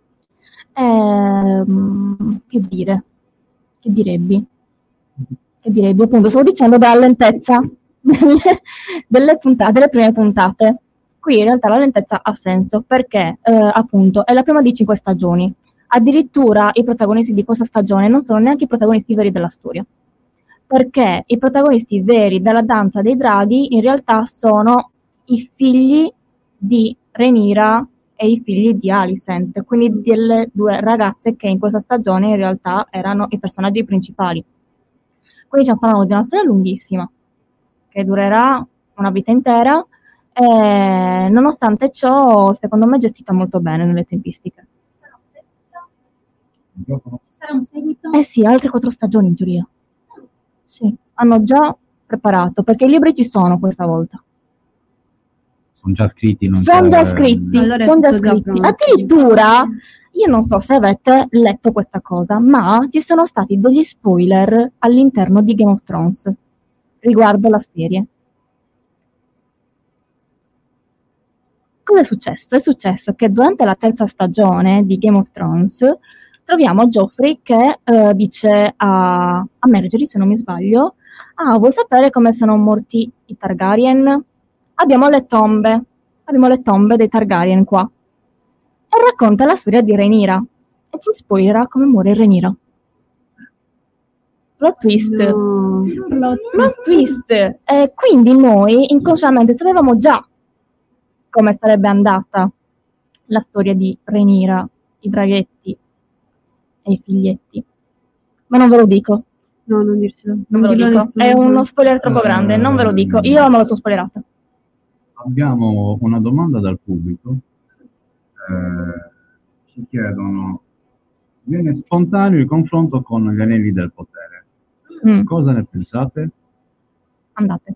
Che direbbi, appunto, stavo dicendo della lentezza delle prime puntate. Qui in realtà la lentezza ha senso perché appunto è la prima di 5 stagioni. Addirittura i protagonisti di questa stagione non sono neanche i protagonisti veri della storia, perché i protagonisti veri della danza dei draghi in realtà sono i figli di Rhaenyra e i figli di Alicent, quindi delle 2 ragazze che in questa stagione in realtà erano i personaggi principali. Quindi stiamo parlando di una storia lunghissima che durerà una vita intera. Nonostante ciò, secondo me è gestita molto bene nelle tempistiche. Ci sarà un seguito? Sì, altre 4 stagioni in teoria. Sì, hanno già preparato, perché i libri ci sono questa volta. Sono già scritti. Allora addirittura, io non so se avete letto questa cosa, ma ci sono stati degli spoiler all'interno di Game of Thrones riguardo la serie. Cosa è successo? È successo che durante la 3ª stagione di Game of Thrones troviamo Joffrey che dice a Margaery, se non mi sbaglio, Ah, vuoi sapere come sono morti i Targaryen? Abbiamo le tombe dei Targaryen qua. E racconta la storia di Rhaenyra. E ci spoilerà come muore Rhaenyra. Plot twist. No. Plot twist. E quindi noi inconsciamente sapevamo già come sarebbe andata la storia di Rhaenyra, i draghetti e i figlietti. Ma non ve lo dico. No, non dircelo. Non ve lo dico. È uno spoiler troppo grande, non ve lo dico. Io me lo sono spoilerata. Abbiamo una domanda dal pubblico. Ci chiedono: viene spontaneo il confronto con gli anelli del potere. Cosa ne pensate? Andate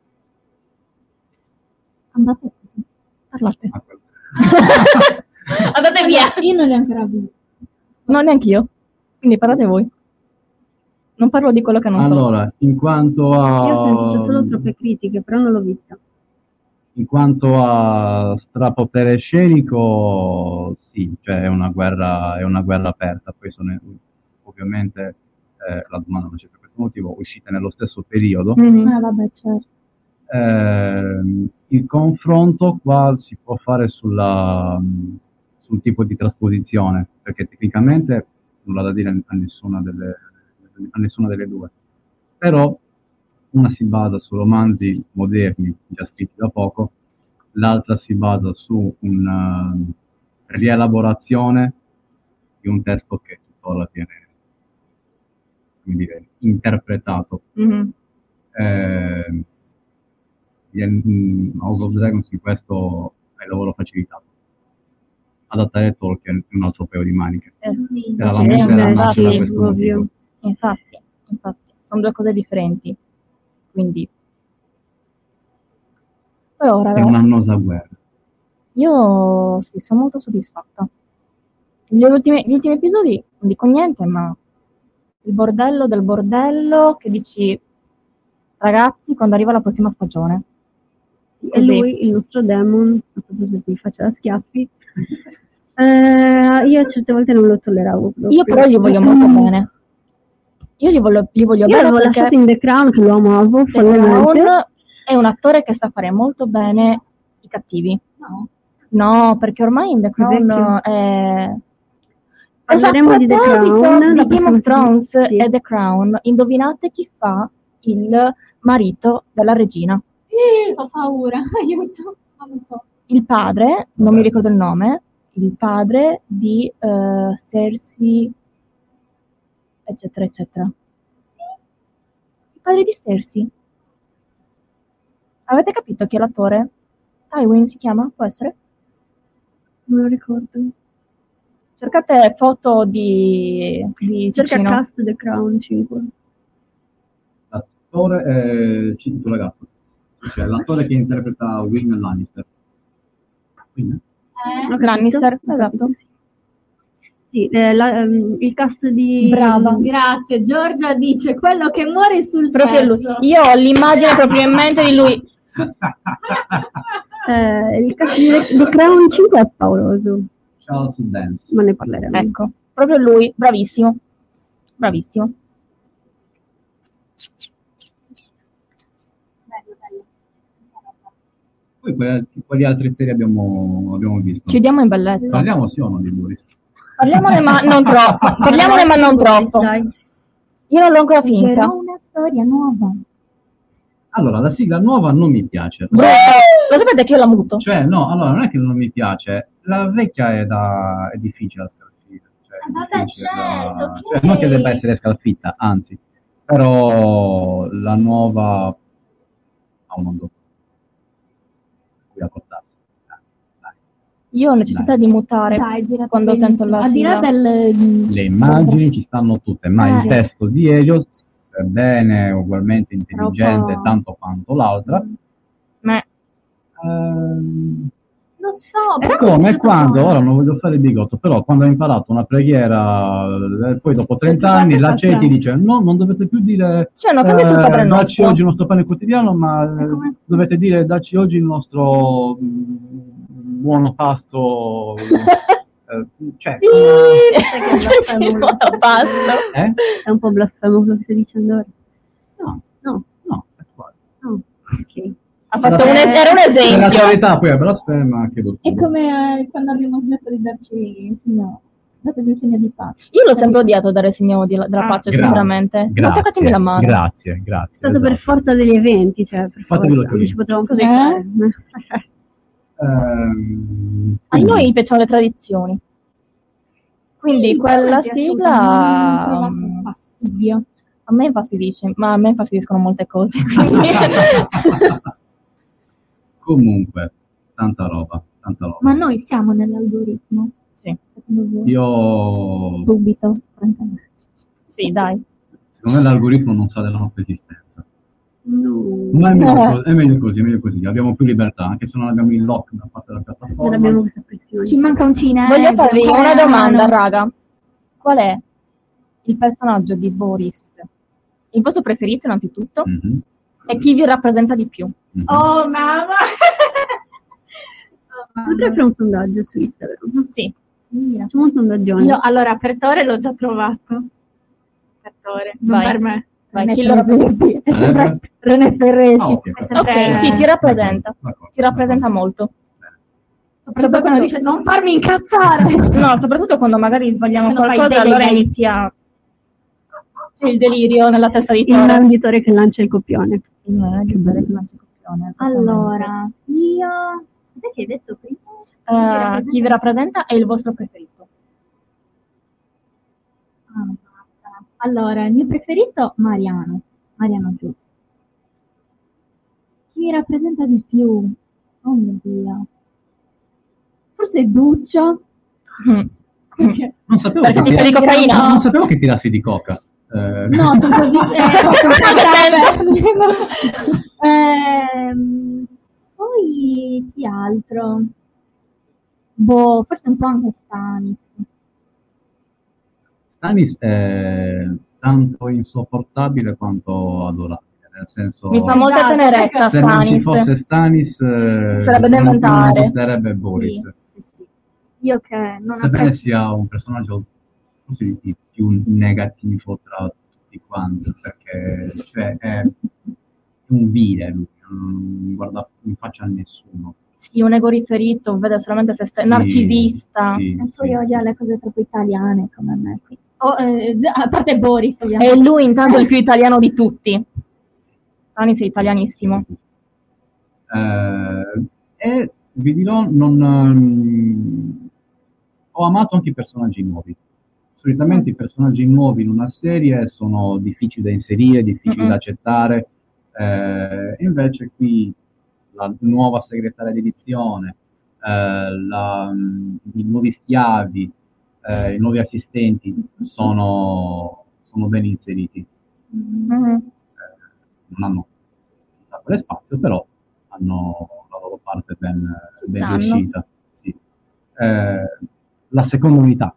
così. Parlate. Andate via. Io non li ho ancora visti. No, neanche io. Quindi parlate voi. Non parlo di quello che non so. Allora, in quanto a... Io ho sentito solo troppe critiche, però non l'ho vista. In quanto a strapotere scenico, sì, cioè è una guerra aperta. Poi sono ovviamente, la domanda non c'è per questo motivo, uscite nello stesso periodo. Vabbè, certo. Il confronto qua si può fare sul tipo di trasposizione, perché tecnicamente nulla da dire a nessuna delle due. Però una si basa su romanzi moderni, già scritti da poco, l'altra si basa su una rielaborazione di un testo che tuttora viene, come dire, interpretato. House of Dragons in questo è il lavoro facilitato. Adattare Tolkien è un altro paio di maniche. Infatti, sono due cose differenti. Quindi, però, è ragazzi, un'annosa guerra. Io sì, sono molto soddisfatta. Gli ultimi episodi non dico niente, ma il bordello del bordello che dici, ragazzi, quando arriva la prossima stagione. Sì, e lui, il nostro demon, a proposito di faccia da schiaffi, io certe volte non lo tolleravo proprio. Io però gli voglio molto bene. Io gli voglio bene. Io l'avevo lasciato in The Crown, che lo amavo follemente. The Crown è un attore che sa fare molto bene i cattivi. No, perché ormai in The Crown è... Parleremo di The Crown, di Game of Thrones sì. E The Crown. Indovinate chi fa il marito della regina? Fa paura, aiuto, non lo so. Il padre, non mi ricordo il nome, il padre di Cersei, eccetera, eccetera. Il padre di Cersei. Avete capito chi è l'attore? Tywin si chiama? Può essere? Non lo ricordo. Cercate foto di cerca Cicino. cast The Crown 5. L'attore il tuo ragazzo, cioè l'attore che interpreta Wyn Lannister. Lannister, esatto. Sì, il cast di... Brava, grazie. Giorgia dice quello che muore sul proprio cesso. Lui. Io ho l'immagine proprio in mente di lui. Il cast di The Crown 5 è pauroso. Charles Dance. Ma ne parleremo. Ecco, proprio lui, bravissimo. Bravissimo. Poi quali altre serie abbiamo visto? Chiudiamo in bellezza. Parliamo sì o no di Boris? Parliamone ma non troppo. Parliamone ma non troppo. Io non l'ho ancora finita. Una storia nuova. Allora, la sigla nuova non mi piace. Lo sapete che io la muto? Cioè, no, allora non è che non mi piace. La vecchia è difficile da scalfire. Vabbè, certo. Cioè, non che debba essere scalfitta, anzi. Però la nuova ha un mondo cui accostarsi. Io ho necessità di mutare quando sento la sigla. Le immagini ci stanno tutte, ma il testo di Elio, sebbene ugualmente intelligente tanto quanto l'altra, lo so, è come quando, ora non voglio fare il bigotto, però quando hai imparato una preghiera, poi dopo 30 anni la CEI ti dice no, non dovete più dire dacci oggi il nostro pane quotidiano, ma dovete dire dacci oggi il nostro buono pasto. Cioè, è un po' blasfemo quello che stai dicendo ora. No, No. Ok. Ha fatto era un esempio. La qualità poi è blasfema, chiedo È scusa. come quando abbiamo smesso di darci il segno, datevi il segno di pace. Io l'ho sempre odiato dare il segno della pace, sinceramente. Ma toccatemi la mano. Grazie. È stato per forza degli eventi, cioè per Fatemi forza, lo non ci potevamo Così. fare. A noi piacciono le tradizioni. Quindi quella sigla fastidio. a me infastidisce, ma a me infastidiscono molte cose. Quindi... Comunque, tanta roba. Ma noi siamo nell'algoritmo? Sì. Secondo voi? Io, Dubito, francamente. Sì, dai. secondo me l'algoritmo non sa della nostra esistenza. No. Ma è meglio così. Abbiamo più libertà, anche se non abbiamo il lock da parte della piattaforma. Non abbiamo questa pressione. Ci manca un cinese. Voglio farvi una domanda, raga. Qual è il personaggio di Boris? Il vostro preferito, innanzitutto? Mm-hmm. E chi vi rappresenta di più? Oh, mamma! Potrei fare un sondaggio su Instagram. Sì. Facciamo un sondaggione. Io, allora, per Tore l'ho già trovato. Per Tore, non Vai. per me. Vai, René chi lo Ferretti. È sempre René Ferretti. Ah, ok, È sempre- Ok, sì, ti rappresenta. D'accordo. Ti rappresenta molto. Soprattutto quando dice non farmi incazzare. No, soprattutto quando magari sbagliamo Quando fai qualcosa, dei allora dei- inizia il delirio nella testa di Il Tore. venditore che lancia il copione. Il venditore che lancia il copione, esattamente. Allora, io... Cos'è che hai detto prima? Chi vi rappresenta è il vostro preferito. Ah, basta. Allora, il mio preferito, Mariano Giusto. Chi mi rappresenta di più? Oh mio Dio. Forse Duccio. Perché? Non sapevo Perché che tipo di cocaina? non sapevo che tirassi di coca. No, sono così... Poi chi altro? Boh, forse un po' anche Stanis. Stanis è tanto insopportabile quanto adorabile, nel senso, Mi fa molta Esatto, tenerezza se non ci Stanis. fosse Stanis Sarebbe da non inventare. esisterebbe Boris. Sì. Io che non Sebbene apprezzo... sia un personaggio forse di più negativo tra tutti quanti, perché cioè, è un vile lui, non guarda in faccia a nessuno. Sì, un ego riferito, vede solamente se stesso, Sì, narcisista. sì, E poi sì, odia sì. le cose troppo italiane come me. A parte Boris, ovviamente. E lui intanto è il più italiano di tutti. Stanis è italianissimo. E vi dirò, ho amato anche i personaggi nuovi. Solitamente i personaggi nuovi in una serie sono difficili da inserire, difficili da accettare, invece qui la nuova segretaria di edizione, i nuovi schiavi, i nuovi assistenti sono ben inseriti. Non hanno chissà quale spazio, però hanno la loro parte ben riuscita. Sì. La seconda unità.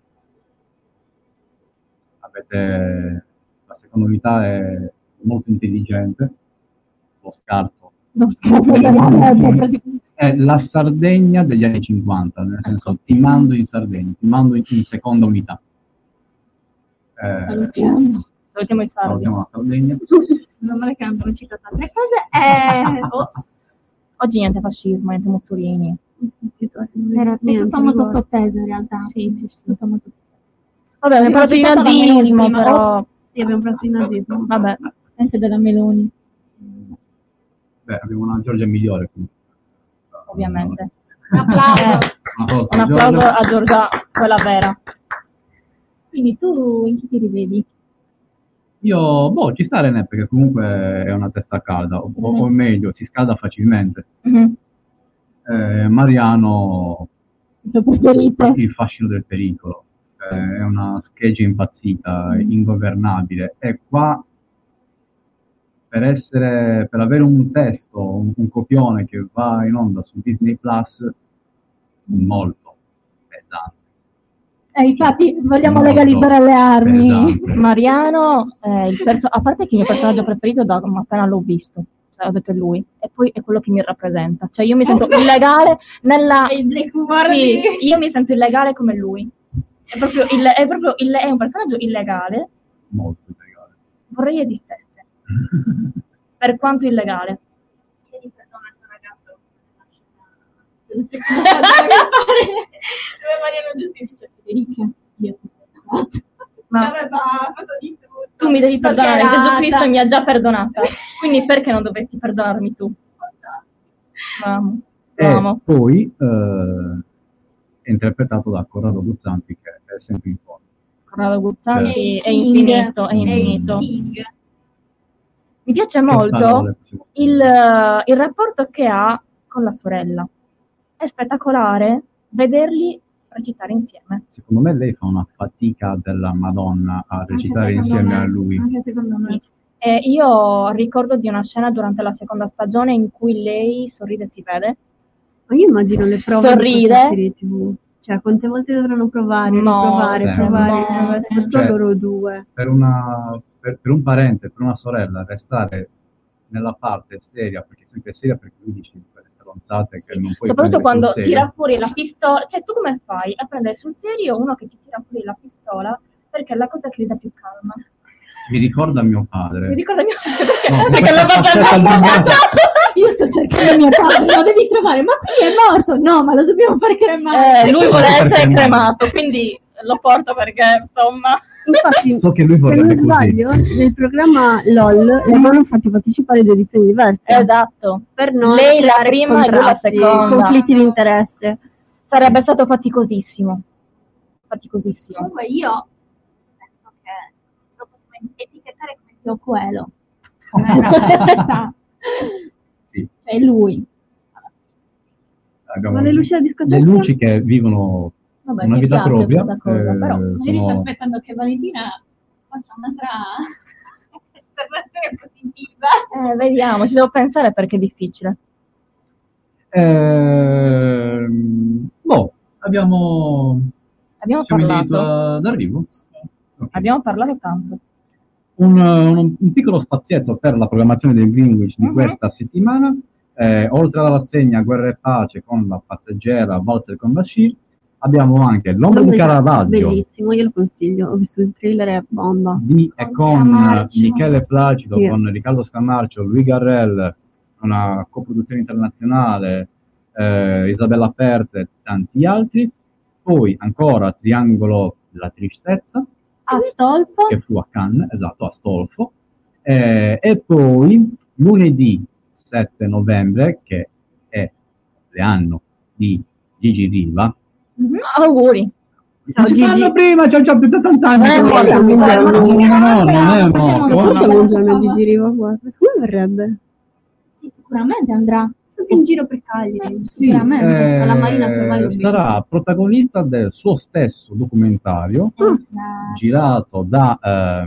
La seconda unità è molto intelligente, lo scarto. È la Sardegna degli anni 50, nel senso ti mando in Sardegna, ti mando in seconda unità. Salutiamo i sardi. Salutiamo la Sardegna. Non male che hanno citato altre cose. Ops. Oggi niente fascismo, niente Mussolini. È tutto molto sotteso in realtà. Sì. Tutto molto sotteso. Vabbè, abbiamo parlato di nazismo, però... Ops. Sì, abbiamo parlato di nazismo. Vabbè. Anche della Meloni. Beh, abbiamo una Giorgia migliore qui. Ovviamente. Un applauso. Un applauso a Giorgia, quella vera. Quindi tu in chi ti rivedi? Io, ci sta René, perché comunque è una testa calda, o meglio, si scalda facilmente. Mariano, Il tuo preferito? il fascino del pericolo, è una scheggia impazzita, ingovernabile, e qua per avere un testo, un copione che va in onda su Disney Plus, molto pesante. Infatti vogliamo Molto legalizzare le armi. pesante. Mariano, a parte che il mio personaggio preferito da appena l'ho visto, cioè ho detto è lui, e poi è quello che mi rappresenta. Cioè io mi sento illegale nella... Il Black War. Sì, io mi sento illegale come lui. È un personaggio illegale. Molto illegale. Vorrei esistesse. per quanto illegale. Chiedi perdono al tuo ragazzo. Dove Mariano Giustini dice Federica, io ti perdono. Ma Fatto di tutto. tu mi devi perdonare, Stalkerata. Gesù Cristo mi ha già perdonata, quindi perché non dovresti perdonarmi tu? Amo. E poi è interpretato da Corrado Guzzanti, che è sempre in forma. Corrado Guzzanti È è King. infinito, è È infinito. King. Mi piace Che molto parole possiamo fare? il rapporto che ha con la sorella. È spettacolare vederli recitare insieme. Secondo me lei fa una fatica della Madonna a recitare insieme a lui. Anche secondo me. Sì. E io ricordo di una scena durante la seconda stagione in cui lei sorride e si vede. Ma io immagino le prove Sorride. di questa serie TV. Cioè, quante volte dovranno provare, No, riprovare, sempre. provare, No. riprovare, soprattutto Cioè, loro due. Per un parente, per una sorella, restare nella parte seria, perché sempre seria perché lui dice quelle stronzate che non puoi Soprattutto prendere quando sul serio. tira fuori la pistola. Cioè, tu come fai a prendere sul serio uno che ti tira fuori la pistola? Perché è la cosa che gli dà più calma. Mi ricorda mio padre. Mi ricorda mio No, perché l'ho aspetta, fatto Io sto cercando mio padre, lo devi trovare, ma quindi è morto? No, ma lo dobbiamo far cremare. lui vuole Perché essere no? cremato, quindi lo porto perché, insomma... Infatti, So che lui se vorrebbe non così. sbaglio, nel programma LOL le avevano fatti partecipare di edizioni diverse. Esatto. Per non Lei la creare prima e lui la contrasti, seconda. conflitti di interesse. Sarebbe stato faticosissimo. Faticosissimo. Comunque io penso che lo possiamo etichettare come Dio Coelho. Ci sta. Sì. Cioè lui. Abbiamo Ma le luci da discoteca? le luci che vivono Vabbè, una mi vita piace propria. questa cosa, però Io sto sono- aspettando che Valentina faccia un'altra esternazione positiva. Vediamo, ci devo pensare perché è difficile. Abbiamo siamo in diritto parlato. d'arrivo. Sì. Abbiamo parlato tanto. Un piccolo spazietto per la programmazione del Greenwich di questa settimana. Oltre alla rassegna Guerra e Pace con La Passeggera, Valzer con Bashir, abbiamo anche L'Ombra di Caravaggio Bellissimo, io lo consiglio. Ho visto il trailer, è bomba. di e con Scamarcio. Michele Placido, Sì. con Riccardo Scamarcio, Louis Garrel, una coproduzione internazionale, Isabella Perte e tanti altri. Poi ancora Triangolo della Tristezza, Astolfo. che fu a Cannes, esatto, a Stolfo. E poi lunedì 7 novembre, che è l'anno di Gigi Riva. Auguri. Non si fanno prima, c'ho già più di 80 anni. Non è però- morto, No, non è Ma morto. come un giorno di Giriva qua? Secondo me verrebbe. Sì, sicuramente andrà. Sempre in giro per Cagliari. Sì, Sicuramente. alla Marina Ferrari. sarà protagonista del suo stesso documentario girato da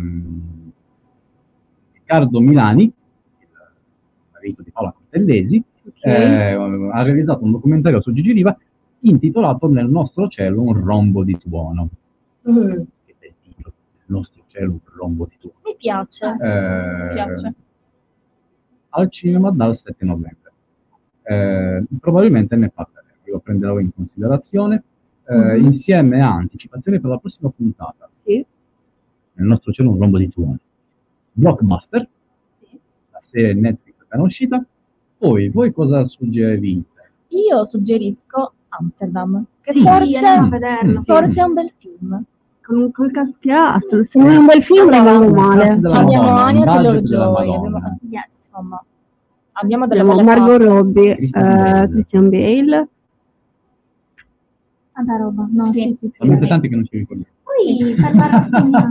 Riccardo Milani, il marito di Paola Cortellesi. Ha realizzato un documentario su Gigi Riva intitolato Nel nostro cielo un rombo di tuono. Che bel titolo, Nel nostro cielo un rombo di tuono. Mi piace. Mi piace. Al cinema dal 7 novembre. Probabilmente ne parleremo, lo prenderò in considerazione insieme a anticipazioni per la prossima puntata. Sì. Nel nostro cielo un rombo di tuono. Blockbuster, la serie Netflix appena uscita. Poi voi cosa suggerite? Io suggerisco Amsterdam, che Sì, andiamo a vederlo. forse è un bel film. Col cast che ha, assolutamente. Se non è un bel film, rimango male. Grazie della Abbiamo Madonna, Anya un budget Taylor-Joy, della abbiamo, Madonna. Yes. insomma, abbiamo delle Abbiamo belle Margot cose. Robbie, Christian Bale. Christian Bale. Tanta roba. No, Sì. sì. Talmente tanti che non ci ricordiamo. Poi per la rassegna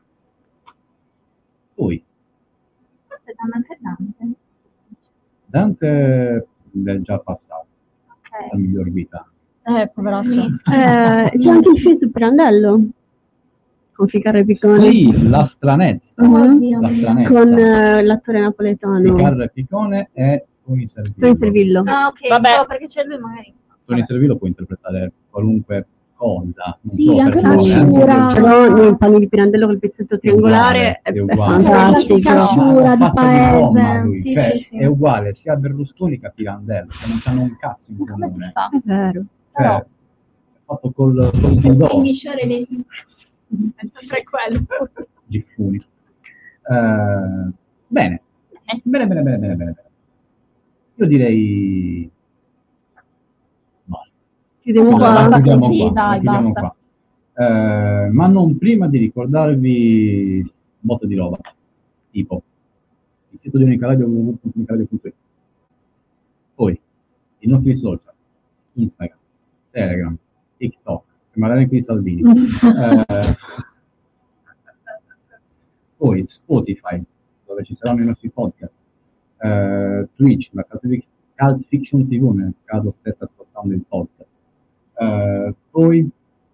Poi forse danno anche Dante. Dante è già passato, Ok. la miglior vita. Poveraccio. C'è anche il film su Pirandello con Ficarra e Piccone. Sì, la stranezza. Oddio La mio. stranezza. Con l'attore napoletano Ficarra e Piccone e Tony Servillo. Tony Servillo. Ah, ok, Vabbè. so perché c'è lui magari. Tony Servillo può interpretare qualunque cosa, non Sì, solo anche persone, una sciura. Però nei panni di Pirandello col pezzetto triangolare è è uguale. fantastico. Classica sciura di Fatto paese. Roma, lui, Sì, cioè, sì, sì. è uguale sia a Berlusconi che a Pirandello, che non sanno un cazzo in Come si comune. fa? È vero. Cioè, è fatto col Sindor, Quindi sciore dei è sempre quello. Giffuni. Bene, Bene. Io direi basta. Chiudiamo qua. Sì, dai, basta. Ma non prima di ricordarvi un botto di roba, tipo il sito di Unicaradio www.unicaradio.it, poi i nostri social, Instagram, Telegram, TikTok, magari qui Salvini, poi Spotify, dove ci saranno i nostri podcast, Twitch, la Cult Fiction TV, nel caso stesse ascoltando il podcast, poi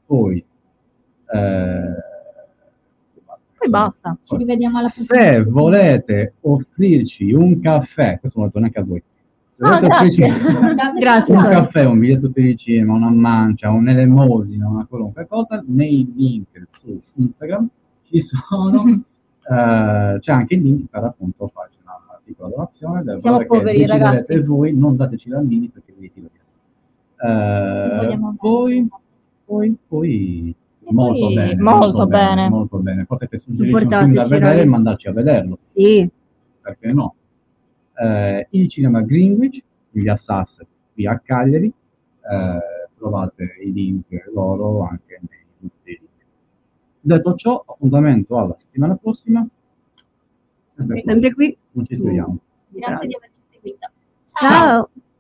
basta. Ci rivediamo alla prossima. Se volete offrirci un caffè, questo non lo neanche a voi. Se volete grazie. offrirci un caffè, un biglietto per il cinema, una mancia, un'elemosina, una qualunque cosa, nei link su Instagram ci sono, c'è anche il link per appunto farci una piccola donazione. Siamo poveri, ragazzi. Voi non dateci lambini perché vi tiro poi molto bene. Potete suggerire un film da vedere e mandarci a vederlo. Sì. Perché no? Il cinema Greenwich, in via Sussex, qui a Cagliari. Trovate i link loro anche nei nostri link. Detto ciò, appuntamento alla settimana prossima. Sempre qui. Non ci speriamo. Grazie di averci seguito. Ciao.